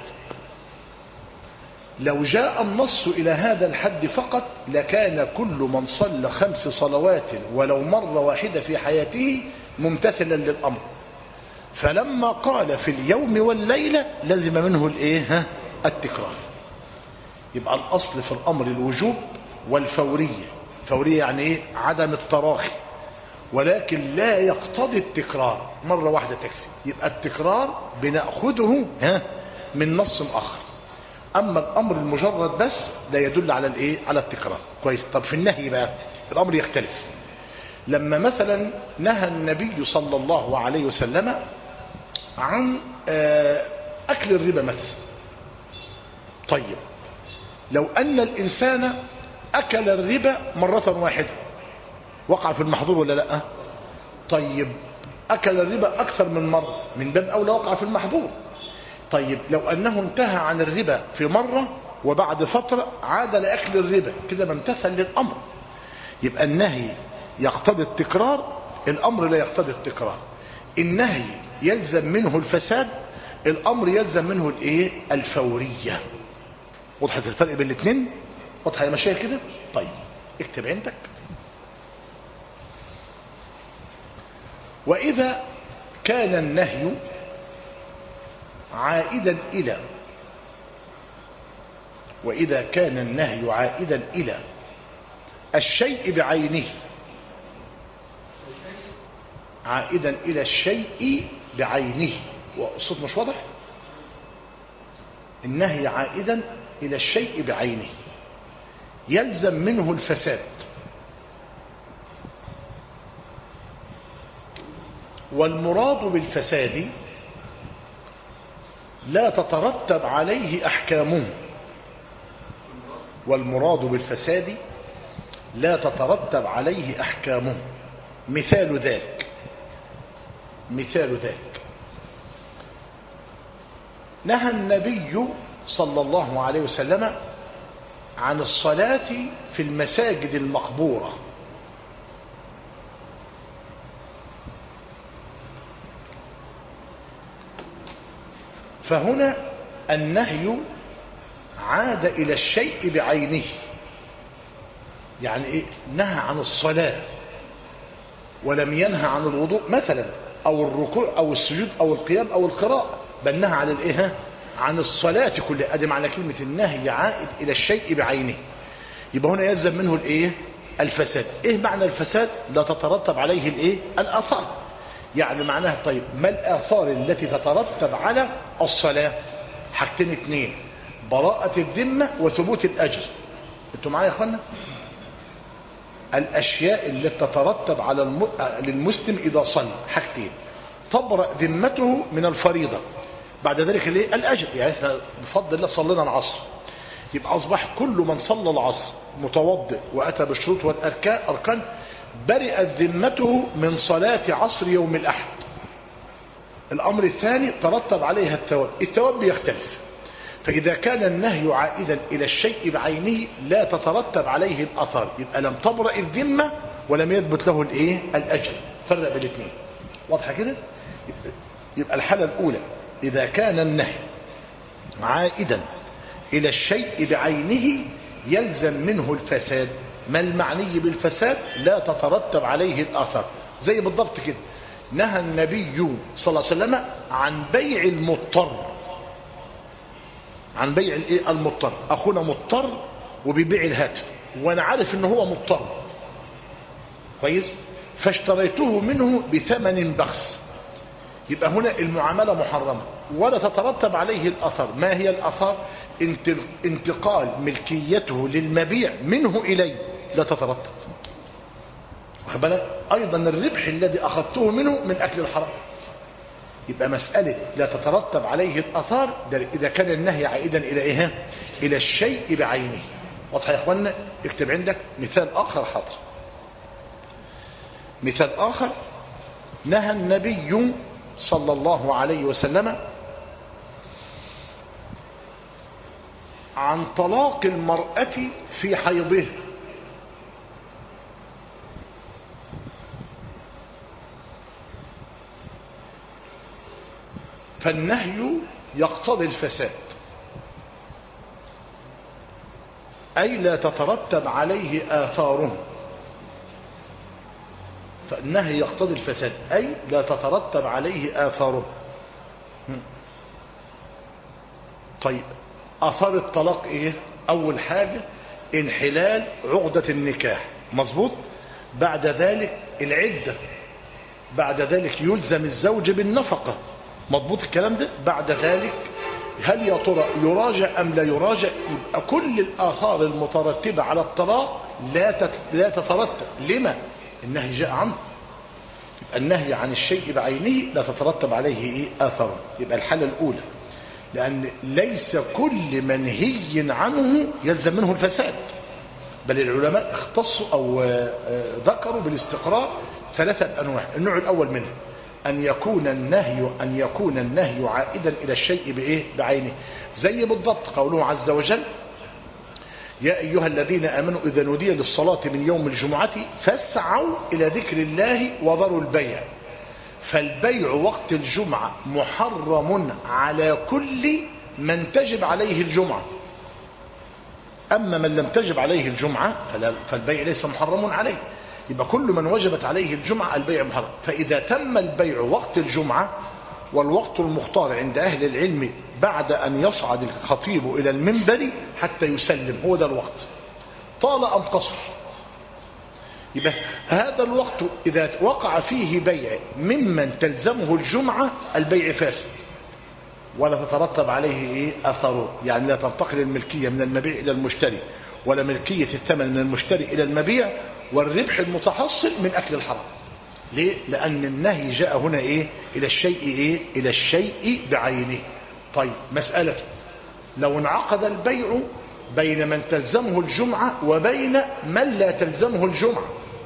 لو جاء النص إلى هذا الحد فقط لكان كل من صلى خمس صلوات ولو مرة واحدة في حياته ممتثلا للأمر. فلما قال في اليوم والليلة لزم منه الايه التكرار. يبقى الأصل في الأمر الوجوب والفورية. فورية يعني ايه؟ عدم التراخي، ولكن لا يقتضي التكرار، مرة واحدة تكفي. يبقى التكرار بنأخذه ها من نص آخر. أما الأمر المجرد بس لا يدل على الايه على التكرار. كويس. طب في النهي بقى الأمر يختلف. لما مثلا نهى النبي صلى الله عليه وسلم عن أكل الربا مثلا. طيب لو أن الإنسان أكل الربا مرة واحدة وقع في المحظور ولا لا؟ طيب أكل الربا أكثر من مرة من باب أولى وقع في المحظور. طيب لو أنه انتهى عن الربا في مرة وبعد فترة عاد لأكل الربا، كده ما امتثل للأمر. يبقى النهي يقتضي التكرار، الأمر لا يقتضي التكرار. النهي يلزم منه الفساد، الأمر يلزم منه الايه الفورية. وضحت الفرق بين الاثنين؟ واضحة يا مشايخ كده؟ طيب اكتب عندك. وإذا كان النهي عائدا إلى وإذا كان النهي عائدا إلى الشيء بعينه، عائدا إلى الشيء بعينه، والصوت مش واضح؟ النهي عائدا إلى الشيء بعينه يلزم منه الفساد، والمراد بالفساد لا تترتب عليه أحكامه. والمراد بالفساد لا تترتب عليه أحكامه. مثال ذلك مثال ذلك نهى النبي صلى الله عليه وسلم عن الصلاة في المساجد المقبورة. فهنا النهي عاد إلى الشيء بعينه. يعني إيه؟ نهى عن الصلاة ولم ينهى عن الوضوء مثلا أو الركوع أو السجود أو القيام أو القراءة، بل نهى عن الإيه؟ عن الصلاة كلها. أدي معنى كلمة النهي عائد إلى الشيء بعينه. يبقى هنا يلزم منه الإيه؟ الفساد. إيه معنى الفساد؟ لا تترتب عليه الإيه؟ الآثار. يعني معناها طيب ما الآثار التي تترتب على الصلاة؟ حاجتين اتنين: براءة الذمة وثبوت الأجر. انتوا معايا يا اخوانا؟ الأشياء التي تترتب على الم... للمسلم إذا صلى حاجتين: تبرأ ذمته من الفريضة، بعد ذلك الايه؟ الأجر. يعني احنا بفضل الله صلينا العصر، يبقى أصبح كل من صلى العصر متوضئ وأتى بالشروط والأركان أركان برئت ذمته من صلاة عصر يوم الأحد. الأمر الثاني ترتب عليها الثواب. الثواب بيختلف. فإذا كان النهي عائدا إلى الشيء بعينه لا تترتب عليه الأثار، يبقى لم تبرأ الذمة ولم يثبت له الايه؟ الأجر. فرق بين الاثنين. واضحة كده؟ يبقى الحالة الأولى إذا كان النهي عائدا إلى الشيء بعينه يلزم منه الفساد. ما المعني بالفساد؟ لا تترتب عليه الآثار. زي بالضبط كده نهى النبي صلى الله عليه وسلم عن بيع المضطر، عن بيع الايه؟ المضطر. اخونا مضطر وبيبيع الهاتف وانا عارف ان هو مضطر كويس، فاشتريته منه بثمن بخس، يبقى هنا المعاملة محرمة ولا تترتب عليه الأثر. ما هي الأثر؟ انتقال ملكيته للمبيع منه إليه لا تترتب. واخد بالك؟ أيضا الربح الذي أخذته منه من أكل الحرام. يبقى مسألة لا تترتب عليه الأثار ده إذا كان النهي عائدا إلى إيه؟ إلى الشيء بعينه. واضح يا إخوانا؟ اكتب عندك مثال آخر. حاضر. مثال آخر: نهى النبي صلى الله عليه وسلم عن طلاق المرأة في حيضها، فالنهي يقتضي الفساد، أي لا تترتب عليه آثاره. فالنهي يقتضي الفساد أي لا تترتب عليه آثاره. طيب آثار الطلاق إيه؟ أول حاجة انحلال عقدة النكاح، مظبوط. بعد ذلك العدة، بعد ذلك يلزم الزوج بالنفقة، مظبوط الكلام ده. بعد ذلك هل يا ترى يراجع أم لا يراجع؟ يبقى كل الآثار المترتبة على الطلاق لا لا تترتب. لما؟ النهي جاء عنه. يبقى النهي عن الشيء بعينه لا تترتب عليه إيه؟ آثار. يبقى الحالة الأولى، لأن ليس كل منهي عنه يلزم منه الفساد، بل العلماء اختصوا أو ذكروا بالاستقراء ثلاثة أنواع. النوع الأول منه أن يكون النهي أن يكون النهي عائدا إلى الشيء بإيه؟ بعينه، زي بالضبط قوله عز وجل: يا أيها الذين آمنوا إذا نودي للصلاة من يوم الجمعة فاسعوا إلى ذكر الله وذروا البيع. فالبيع وقت الجمعة محرم على كل من تجب عليه الجمعة، أما من لم تجب عليه الجمعة فالبيع ليس محرم عليه. يبقى كل من وجبت عليه الجمعة البيع محرم. فإذا تم البيع وقت الجمعة، والوقت المختار عند أهل العلم بعد أن يصعد الخطيب إلى المنبر حتى يسلم، هو ده الوقت، طال أم قصر. يبقى هذا الوقت إذا وقع فيه بيع ممن تلزمه الجمعة البيع فاسد ولا تترتب عليه إيه؟ أثره. يعني لا تنتقل الملكية من المبيع إلى المشتري، ولا ملكية الثمن من المشتري إلى المبيع، والربح المتحصل من أكل الحرام. ليه؟ لأن النهي جاء هنا إيه؟ إلى الشيء إيه؟ إلى الشيء بعينه. طيب مسألة، لو انعقد البيع بين من تلزمه الجمعة وبين من لا تلزمه الجمعة،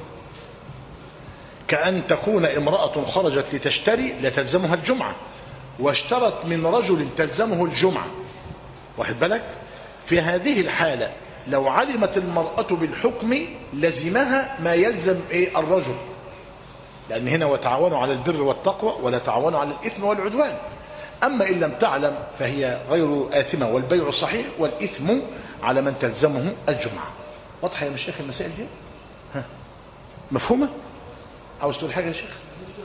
كأن تكون امرأة خرجت لتشتري لا تلزمها الجمعة، واشترت من رجل تلزمه الجمعة، واخد بالك؟ في هذه الحالة لو علمت المرأة بالحكم لزمها ما يلزم إيه؟ الرجل، لأن هنا وتعاونوا على البر والتقوى ولا تعاونوا على الإثم والعدوان. أما إن لم تعلم فهي غير آثمة، والبيع صحيح والإثم على من تلزمه الجمعة. واضحة يا مشايخ المسائل دي؟ ها مفهومة؟ عاوز تقول حاجة يا شيخ؟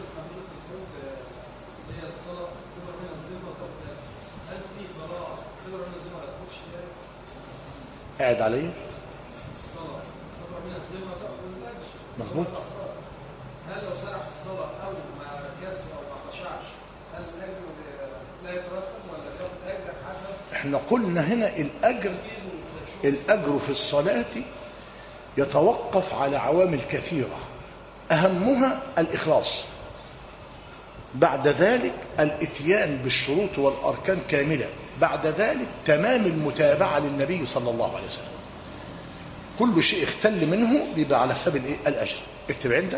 قاعد عليه مظبوط. هل لو سرح في الصلاة أو ما ركزش أو ما خشعش هل الأجر لا يترتب ولا ياخد أجر حسب؟ احنا قلنا هنا الأجر الأجر في الصلاة يتوقف على عوامل كثيرة، أهمها الإخلاص، بعد ذلك الإتيان بالشروط والأركان كاملة، بعد ذلك تمام المتابعة للنبي صلى الله عليه وسلم. كل شيء اختل منه بيبقى على حساب الأجر. اكتب عندك.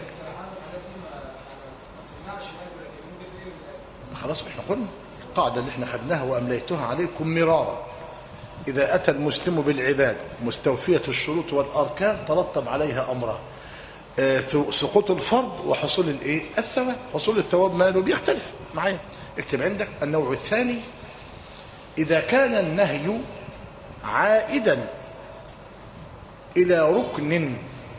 خلاص احنا قلنا القاعدة اللي احنا خدناها وأمليتها عليكم مرارا: إذا أتى المسلم بالعباد مستوفية الشروط والأركان ترتب عليها أمرها: اه سقوط الفرض وحصول الايه؟ الثواب. حصول الثواب ماله بيختلف معايا. اكتب عندك النوع الثاني: إذا كان النهي عائدا إلى ركن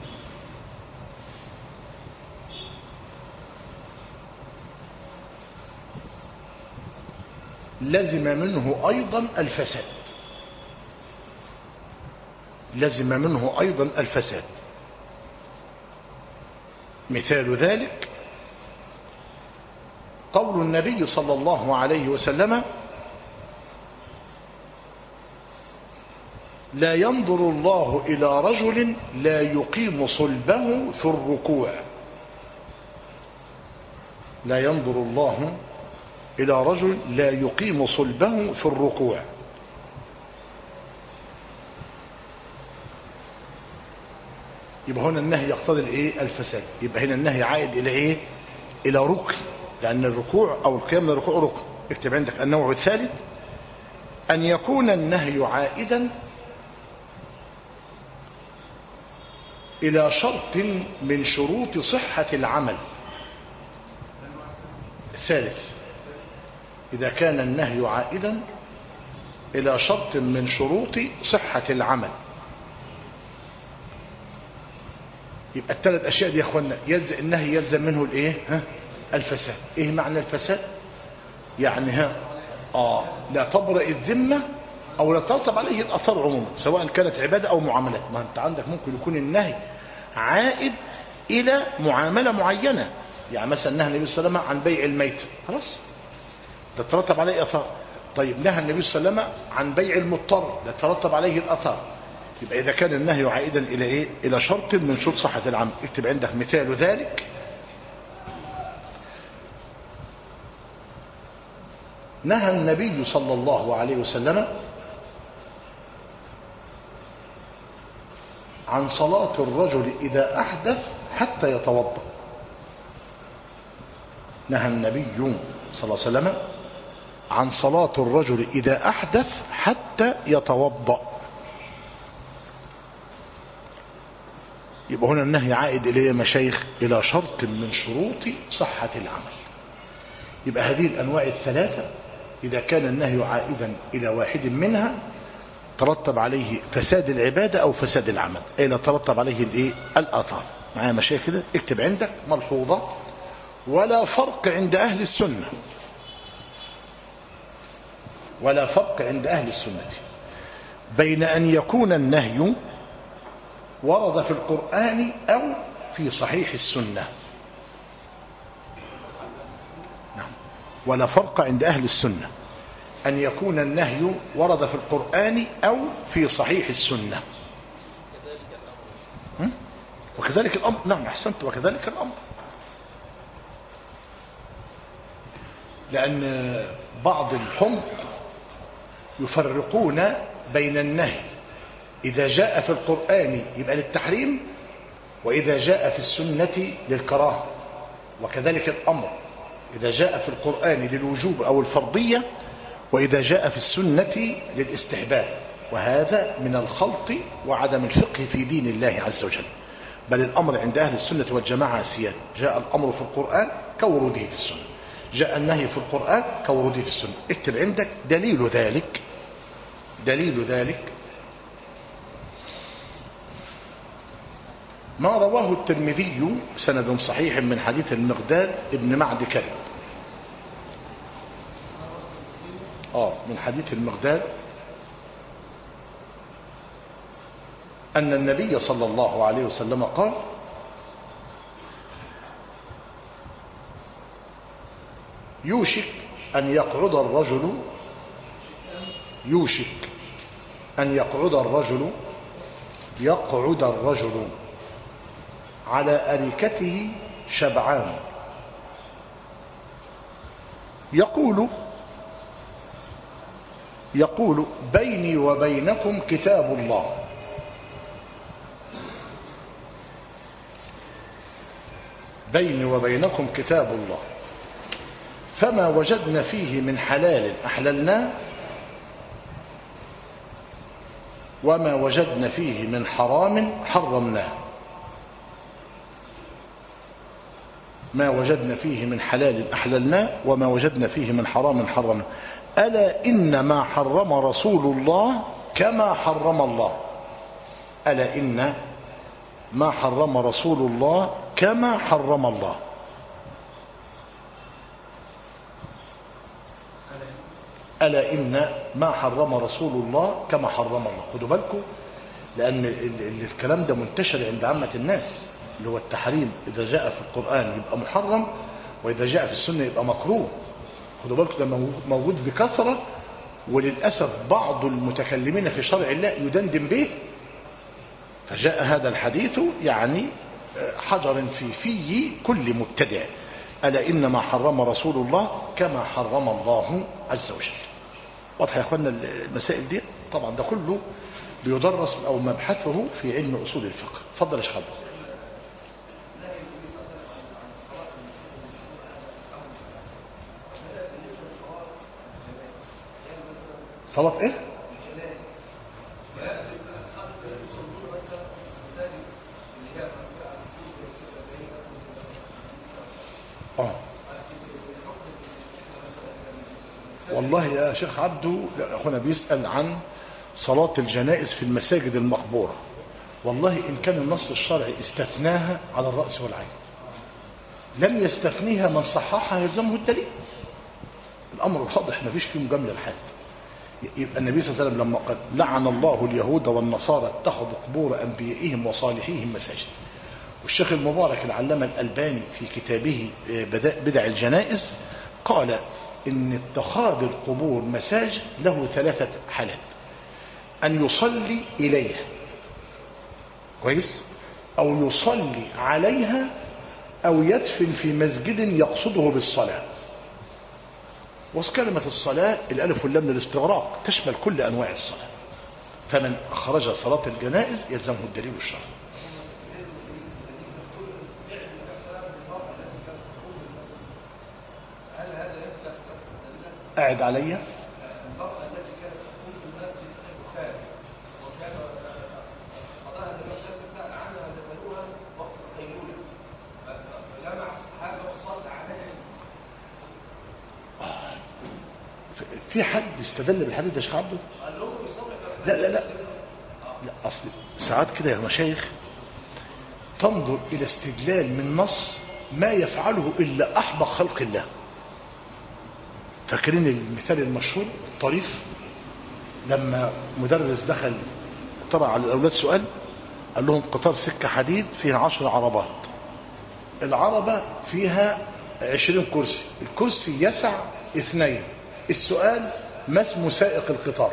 لزم منه أيضا الفساد، لزم منه أيضا الفساد. مثال ذلك قول النبي صلى الله عليه وسلم: لا ينظر الله إلى رجل لا يقيم صلبه في الركوع. لا ينظر الله إلى رجل لا يقيم صلبه في الركوع. يبقى هنا النهي يقتضي الايه؟ الفساد. يبقى هنا النهي عائد الى ايه؟ الى ركن، لان الركوع او القيام من الركوع ركن. اكتب عندك النوع الثالث: أن يكون النهي عائدا إلى شرط من شروط صحة العمل. الثالث، إذا كان النهي عائدا إلى شرط من شروط صحة العمل. يبقى الثلاث أشياء دي يا أخوانا يلزم النهي يلزم منه الإيه؟ ها؟ الفساد. إيه معنى الفساد؟ يعني ها آه لا تبرئ الذمة أو لا ترتب عليه الأثار عموما، سواء كانت عبادة أو معاملات. ما أنت عندك ممكن يكون النهي عائد إلى معاملة معينة، يعني مثلا نهى النبي صلى الله عليه وسلم عن بيع الميت، خلاص ده ترتب عليه أثار. طيب نهى النبي صلى الله عليه وسلم عن بيع المضطر، ده ترتب عليه الأثار. يبقى إذا كان النهي عائدا إلى إيه؟ إلى شرط من شروط صحة العمل. اكتب عندك مثال ذلك: نهى النبي صلى الله عليه وسلم عن صلاة الرجل إذا أحدث حتى يتوضأ. نهى النبي صلى الله عليه وسلم عن صلاة الرجل إذا أحدث حتى يتوضأ. يبقى هنا النهي عائد إليه مشايخ إلى شرط من شروط صحة العمل. يبقى هذه الأنواع الثلاثة إذا كان النهي عائدا إلى واحد منها ترتب عليه فساد العبادة أو فساد العمل، أي لا ترتب عليه الإيه؟ الآثار. معايا مشايخ كده؟ اكتب عندك ملحوظة: ولا فرق عند أهل السنة، ولا فرق عند أهل السنة بين أن يكون النهي ورد في القرآن أو في صحيح السنة. نعم، ولا فرق عند أهل السنة أن يكون النهي ورد في القرآن أو في صحيح السنة. وكذلك الأمر. نعم أحسنت، وكذلك الأمر. لأن بعض الحمق يفرقون بين النهي إذا جاء في القرآن يبقى للتحريم، وإذا جاء في السنة للكراهة. وكذلك الأمر إذا جاء في القرآن للوجوب أو الفرضية، وإذا جاء في السنة للاستحباب. وهذا من الخلط وعدم الفقه في دين الله عز وجل. بل الأمر عند أهل السنة والجماعة سياد: جاء الأمر في القرآن كوروده في السنة، جاء النهي في القرآن كوروده في السنة. اكتب عندك دليل ذلك. دليل ذلك ما رواه الترمذي سند صحيح من حديث المقداد ابن معد كلب. آه من حديث المقداد أن النبي صلى الله عليه وسلم قال: يوشك أن يقعد الرجل يوشك أن يقعد الرجل يقعد الرجل على أريكته شبعان يقول يقول بيني وبينكم كتاب الله بيني وبينكم كتاب الله فما وجدنا فيه من حلال أحللناه وما وجدنا فيه من حرام حرمناه. ما وجدنا فيه من حلال أحللناه وما وجدنا فيه من حرام حرمناه. ألا إن ما حرم رسول الله كما حرم الله. ألا إن ما حرم رسول الله كما حرم الله. ألا إن ما حرم رسول الله كما حرم الله. خدوا بالكم، لأن الكلام ده منتشر عند عامة الناس، اللي هو التحريم إذا جاء في القرآن يبقى محرم، وإذا جاء في السنة يبقى مكروه. خدوا بالكم، ده موجود بكثرة، وللأسف بعض المتكلمين في شرع الله يدندن به. فجاء هذا الحديث يعني حجر في في كل مبتدع. ألا إن ما حرم رسول الله كما حرم الله عز وجل. واضح يا أخوانا المسائل دي؟ طبعا ده كله بيدرس أو مبحثه في علم أصول الفقه. اتفضل يا شيخ عبد. صلاة ايه؟ اه والله يا شيخ عبده، اخونا بيسأل عن صلاة الجنائز في المساجد المقبورة. والله إن كان النص الشرعي استثناها على الرأس والعين، لم يستثنيها من صححها يلزمه الدليل. الأمر واضح، ما فيش فيه مجاملة لحد. يبقى النبي صلى الله عليه وسلم لما قال لعن الله اليهود والنصارى اتخذوا قبور أنبيائهم وصالحيهم مساجد، والشيخ المبارك العلامة الألباني في كتابه بدع الجنائز قال إن اتخاذ القبور مساجد له ثلاثة حالات: أن يصلي إليها كويس، أو يصلي عليها، أو يدفن في مسجد يقصده بالصلاة. وكلمة الصلاة الألف واللام للاستغراق تشمل كل أنواع الصلاة، فمن أخرج صلاة الجنائز يلزمه الدليل الشرعي. قاعد عليا في حد استدل بالحديث ده يا شيخ عبده؟ لا لا لا لا، اصل ساعات كده يا مشايخ تنظر الى استدلال من نص ما يفعله الا احبق خلق الله. فاكرين المثال المشهور الطريف لما مدرس دخل طرح على الاولاد سؤال، قال لهم قطار سكه حديد فيه عشر عربات، العربه فيها عشرين كرسي، الكرسي يسع اثنين، السؤال ما اسم سائق القطار؟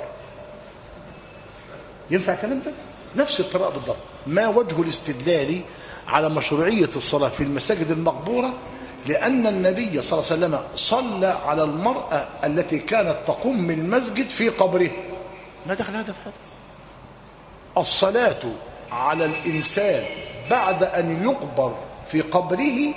ينفع الكلام ده؟ نفس الطريقه بالضبط. ما وجه الاستدلال على مشروعيه الصلاه في المساجد المقبوره؟ لان النبي صلى الله عليه وسلم صلى على المراه التي كانت تقوم من مسجد في قبره. ما دخل هذا في هذا؟ الصلاه على الانسان بعد ان يقبر في قبره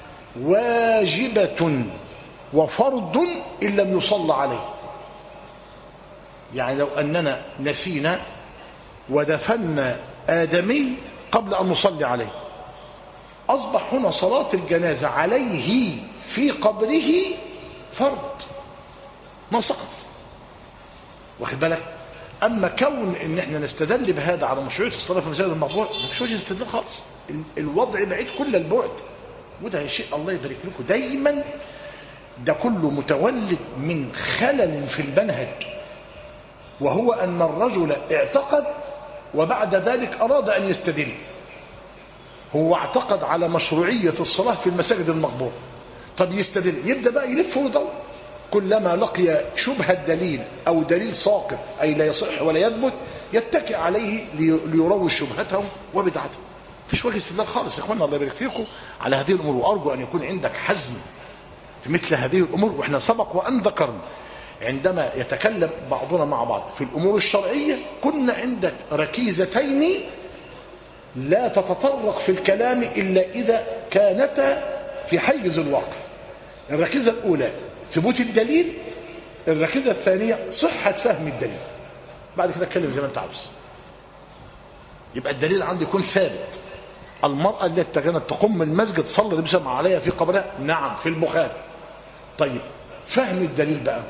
واجبه وفرض إن لم يصلى عليه. يعني لو أننا نسينا ودفنا آدمي قبل أن نصلي عليه، أصبح هنا صلاة الجنازة عليه في قبره فرض ما سقط. واخد بالك؟ أما كون إن احنا نستدل بهذا على مشروعية الصلاة في المساجد المقبورة، مفيش وجه استدلال خالص. الوضع بعيد كل البعد، وده شيء الله يبارك لكم دايما ده كله متولد من خلل في المنهج، وهو أن الرجل اعتقد وبعد ذلك أراد أن يستدل. هو اعتقد على مشروعية الصلاة في المساجد المقبورة، طب يستدل، يبدأ بقى يلف ويدور، كلما لقي شبهة دليل أو دليل ساقط أي لا يصح ولا يثبت يتكئ عليه ليروج شبهته وبدعته. مفيش وجه استدلال خالص يا اخوانا، الله يبارك فيكم على هذه الأمور. وأرجو أن يكون عندك حزم في مثل هذه الأمور. وإحنا سبق وأن ذكرنا عندما يتكلم بعضنا مع بعض في الأمور الشرعية كنا عندك ركيزتين لا تتطرق في الكلام إلا إذا كانتا في حيز الواقع. الركيزة الأولى ثبوت الدليل، الركيزة الثانية صحة فهم الدليل. بعد كده اتكلم زي ما انت عاوز. يبقى الدليل عندي يكون ثابت. المرأة التي كانت تقوم من المسجد صلى النبي صلى الله عليه وسلم عليها في قبرها، نعم في البخاري. طيب فهم الدليل بقى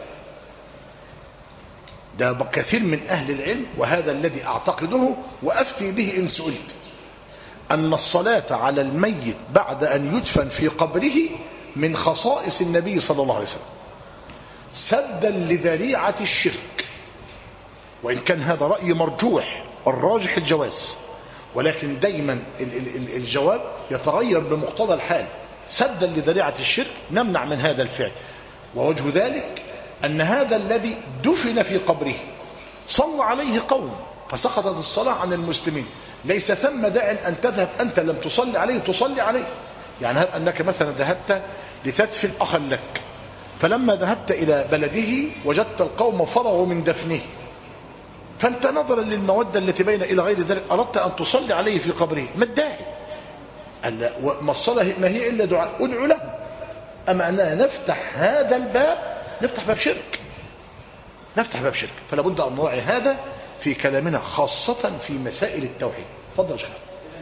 ده كثير من أهل العلم، وهذا الذي أعتقده وأفتي به إن سئلت، أن الصلاة على الميت بعد أن يدفن في قبره من خصائص النبي صلى الله عليه وسلم سدا لذريعة الشرك. وإن كان هذا رأي مرجوح، الراجح الجواز، ولكن دايما الجواب يتغير بمقتضى الحال. سدا لذريعة الشرك نمنع من هذا الفعل. ووجه ذلك أن هذا الذي دفن في قبره صلى عليه قوم فسقطت الصلاة عن المسلمين، ليس ثم داع أن تذهب أنت لم تصلي عليه تصلي عليه. يعني هب أنك مثلا ذهبت لتدفن أخا لك، فلما ذهبت إلى بلده وجدت القوم فرغوا من دفنه، فأنت نظرا للمودة التي بين إلى غير ذلك أردت أن تصلي عليه في قبره، ما الداعي؟ ما الصلاة ما هي إلا دعاء، ادعو له. أما أننا نفتح هذا الباب نفتح باب شرك. نفتح باب شرك. فلا بد أن نراعي هذا في كلامنا خاصة في مسائل التوحيد. تفضل يا شيخ.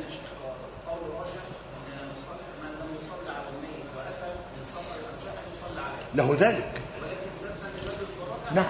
له ذلك. نعم.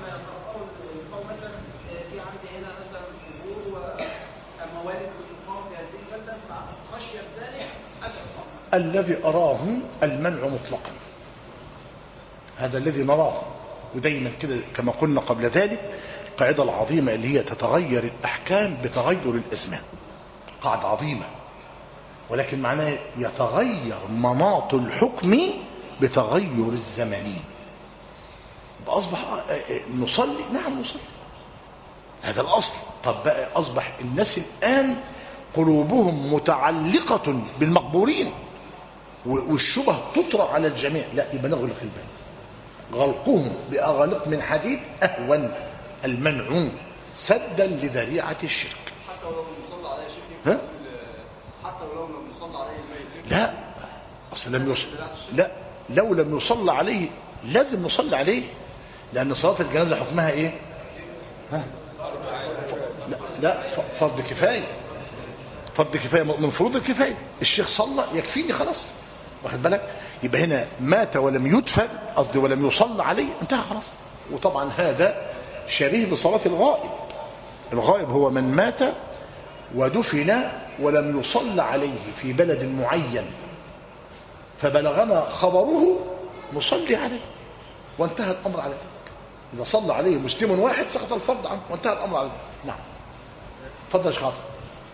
الذي أراه المنع مطلقا، هذا الذي نراه. ودايما كده كما قلنا قبل ذلك القاعدة العظيمة اللي هي تتغير الأحكام بتغير الأزمان، قاعدة عظيمة، ولكن معناه يتغير مناط الحكم بتغير الزمان. أصبح نصلي، نعم نصلي، هذا الأصل. طب بقى أصبح الناس الآن قلوبهم متعلقة بالمقبورين والشبه تطرح على الجميع، لا يبقى نغلق الباب. غلقهم بأغلق من حديد أهون، المنع سدا لذريعة الشرك. حتى ولو لم يصلى عليه شرك، ها؟ حتى ولو لم يصلى عليه الميت، لا أصل لم يصلى، لا لو لم يصلى عليه لازم نصلي عليه، لأن صلاة الجنازة حكمها إيه؟ ها؟ لا, لا فرض كفاية، فرض كفاية من فروض الكفاية. الشيخ صلى يكفيني خلاص، واخد بالك؟ يبقى هنا مات ولم يدفن، قصدي ولم يصلى عليه، انتهى خلاص. وطبعا هذا شبيه بصلاة الغائب. الغائب هو من مات ودفن ولم يصلى عليه في بلد معين فبلغنا خبره نصلي عليه، وانتهى الأمر على ذلك. إذا صلى عليه مسلم واحد سقط الفرض عنه وانتهى الأمر على ذلك. نعم. تفضل يا شيخ خاطر.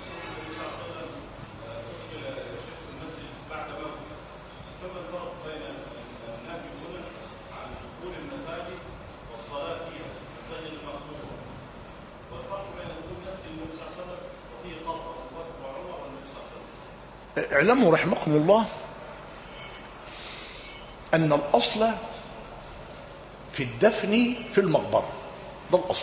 اعلموا رحمكم الله أن الأصل في الدفن في المقبرة، ده الأصل.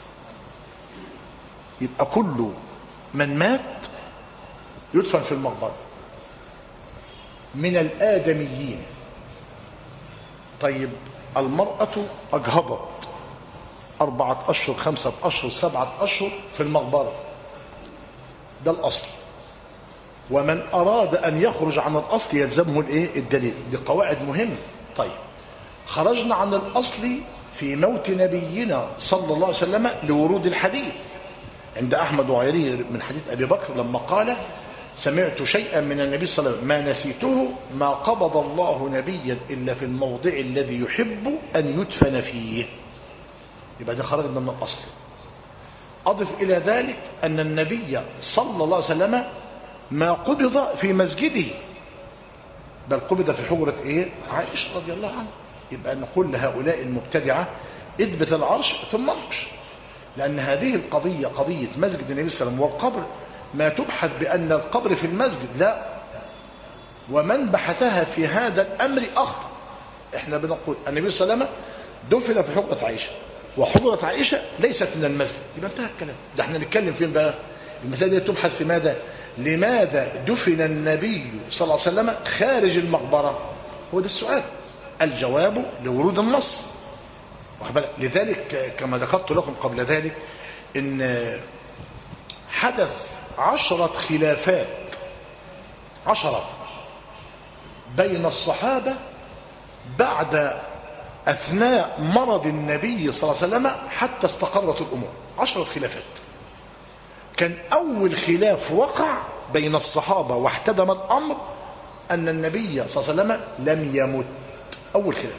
يبقى كل من مات يدفن في المقبرة من الآدميين. طيب المرأة أجهضت أربعة أشهر خمسة أشهر سبعة أشهر في المقبرة، ده الأصل. ومن أراد أن يخرج عن الأصل يلزمه الإيه؟ الدليل. دي قواعد مهمة. طيب خرجنا عن الأصل في موت نبينا صلى الله عليه وسلم لورود الحديث عند أحمد وغيره من حديث أبي بكر لما قال سمعت شيئا من النبي صلى الله عليه وسلم ما نسيته ما قبض الله نبيا إلا في الموضع الذي يحب أن يدفن فيه. يبقى ده خرجنا من الأصل. أضف إلى ذلك أن النبي صلى الله عليه وسلم ما قبض في مسجده، بل قبض في حجرة إيه؟ عائشة رضي الله عنها. يبقى نقول لهؤلاء المبتدعة اثبت العرش ثم انقش، لأن هذه القضية قضية مسجد النبي صلى الله عليه وسلم والقبر ما تبحث بأن القبر في المسجد، لا. ومن بحثها في هذا الأمر أخطأ. احنا بنقول النبي صلى الله عليه وسلم دفن في حجرة عائشة، وحجرة عائشة ليست من المسجد، يبقى انتهى الكلام. ده احنا نتكلم فين بقى؟ المسألة دي تبحث في ماذا؟ لماذا دفن النبي صلى الله عليه وسلم خارج المقبرة؟ هو ده السؤال. الجواب لورود النص. لذلك كما ذكرت لكم قبل ذلك ان حدث عشرة خلافات عشرة بين الصحابة بعد أثناء مرض النبي صلى الله عليه وسلم حتى استقرت الأمور. عشرة خلافات. كان أول خلاف وقع بين الصحابة واحتدم الأمر أن النبي صلى الله عليه وسلم لم يمت. أول خلاف،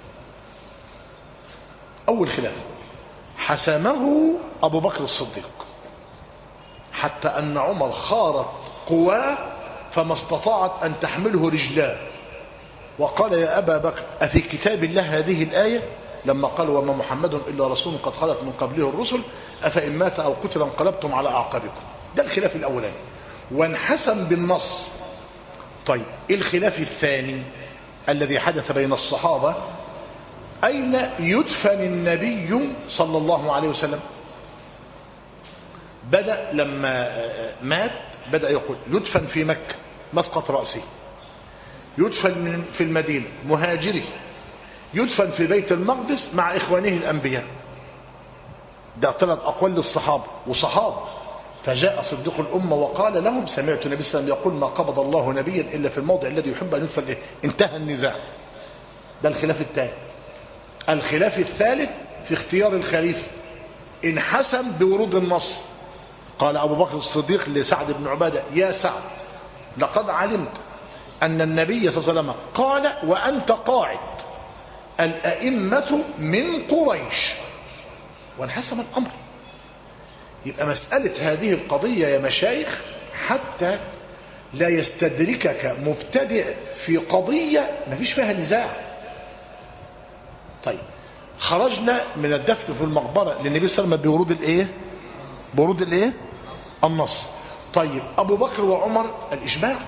أول خلاف حسمه أبو بكر الصديق، حتى أن عمر خارت قواه فما استطاعت أن تحمله رجلاه، وقال يا أبا بكر أفي كتاب الله هذه الآية لما قال وما محمد إلا رسول قد خلت من قبله الرسل أفإن مات أو قتل انقلبتم على أعقابكم. ده الخلاف الأولاني وانحسم بالنص. طيب الخلاف الثاني الذي حدث بين الصحابة أين يدفن النبي صلى الله عليه وسلم؟ بدأ لما مات بدأ يقول يدفن في مكة مسقط رأسه، يدفن في المدينة مهاجري، يدفن في بيت المقدس مع إخوانه الأنبياء. ده ثلاث أقوال للصحابة وصحابة. فجاء صديق الأمة وقال لهم سمعت النبي صلى الله عليه وسلم يقول ما قبض الله نبيا إلا في الموضع الذي يحب أن يدفن إيه. انتهى النزاع. ده الخلاف الثاني. الخلاف الثالث في اختيار الخليفة انحسم بورود النص. قال أبو بكر الصديق لسعد بن عبادة يا سعد لقد علمت أن النبي صلى الله عليه وسلم قال وأنت قاعد الأئمة من قريش، وانحسم الأمر. يبقى مسألة هذه القضية يا مشايخ حتى لا يستدركك مبتدع في قضية ما فيش فيها نزاع. طيب خرجنا من الدفن في المقبرة للنبي صلى الله عليه وسلم بورود الايه بورود الايه النص. طيب أبو بكر وعمر الإجماع،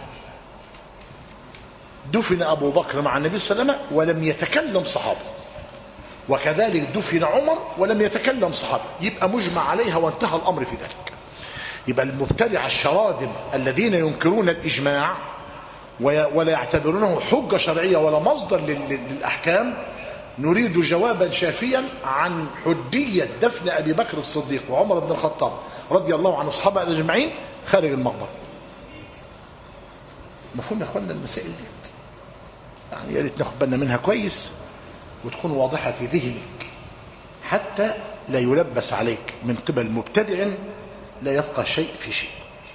دفن أبو بكر مع النبي صلى الله عليه وسلم ولم يتكلم صحابة، وكذلك دفن عمر ولم يتكلم صحابة، يبقى مجمع عليها وانتهى الأمر في ذلك. يبقى المبتدع الشراذم الذين ينكرون الإجماع ولا يعتبرونه حجة شرعية ولا مصدر للأحكام نريد جوابا شافيا عن حجية دفن أبي بكر الصديق وعمر بن الخطاب رضي الله عن الصحابة أجمعين خارج المقبرة. مفهوم يا أخوانا المسائل دي؟ يعني يا ريت ناخد بالنا منها كويس وتكون واضحة في ذهنك حتى لا يلبس عليك من قبل مبتدع لا يبقى شيء في شيء.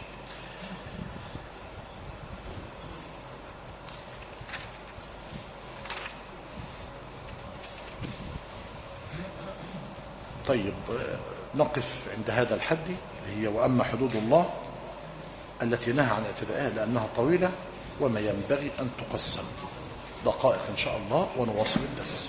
طيب نقف عند هذا الحد هي وأما حدود الله التي نهى عن اعتدائها لأنها طويلة وما ينبغي أن تقسم دقائق إن شاء الله ونواصل الدرس.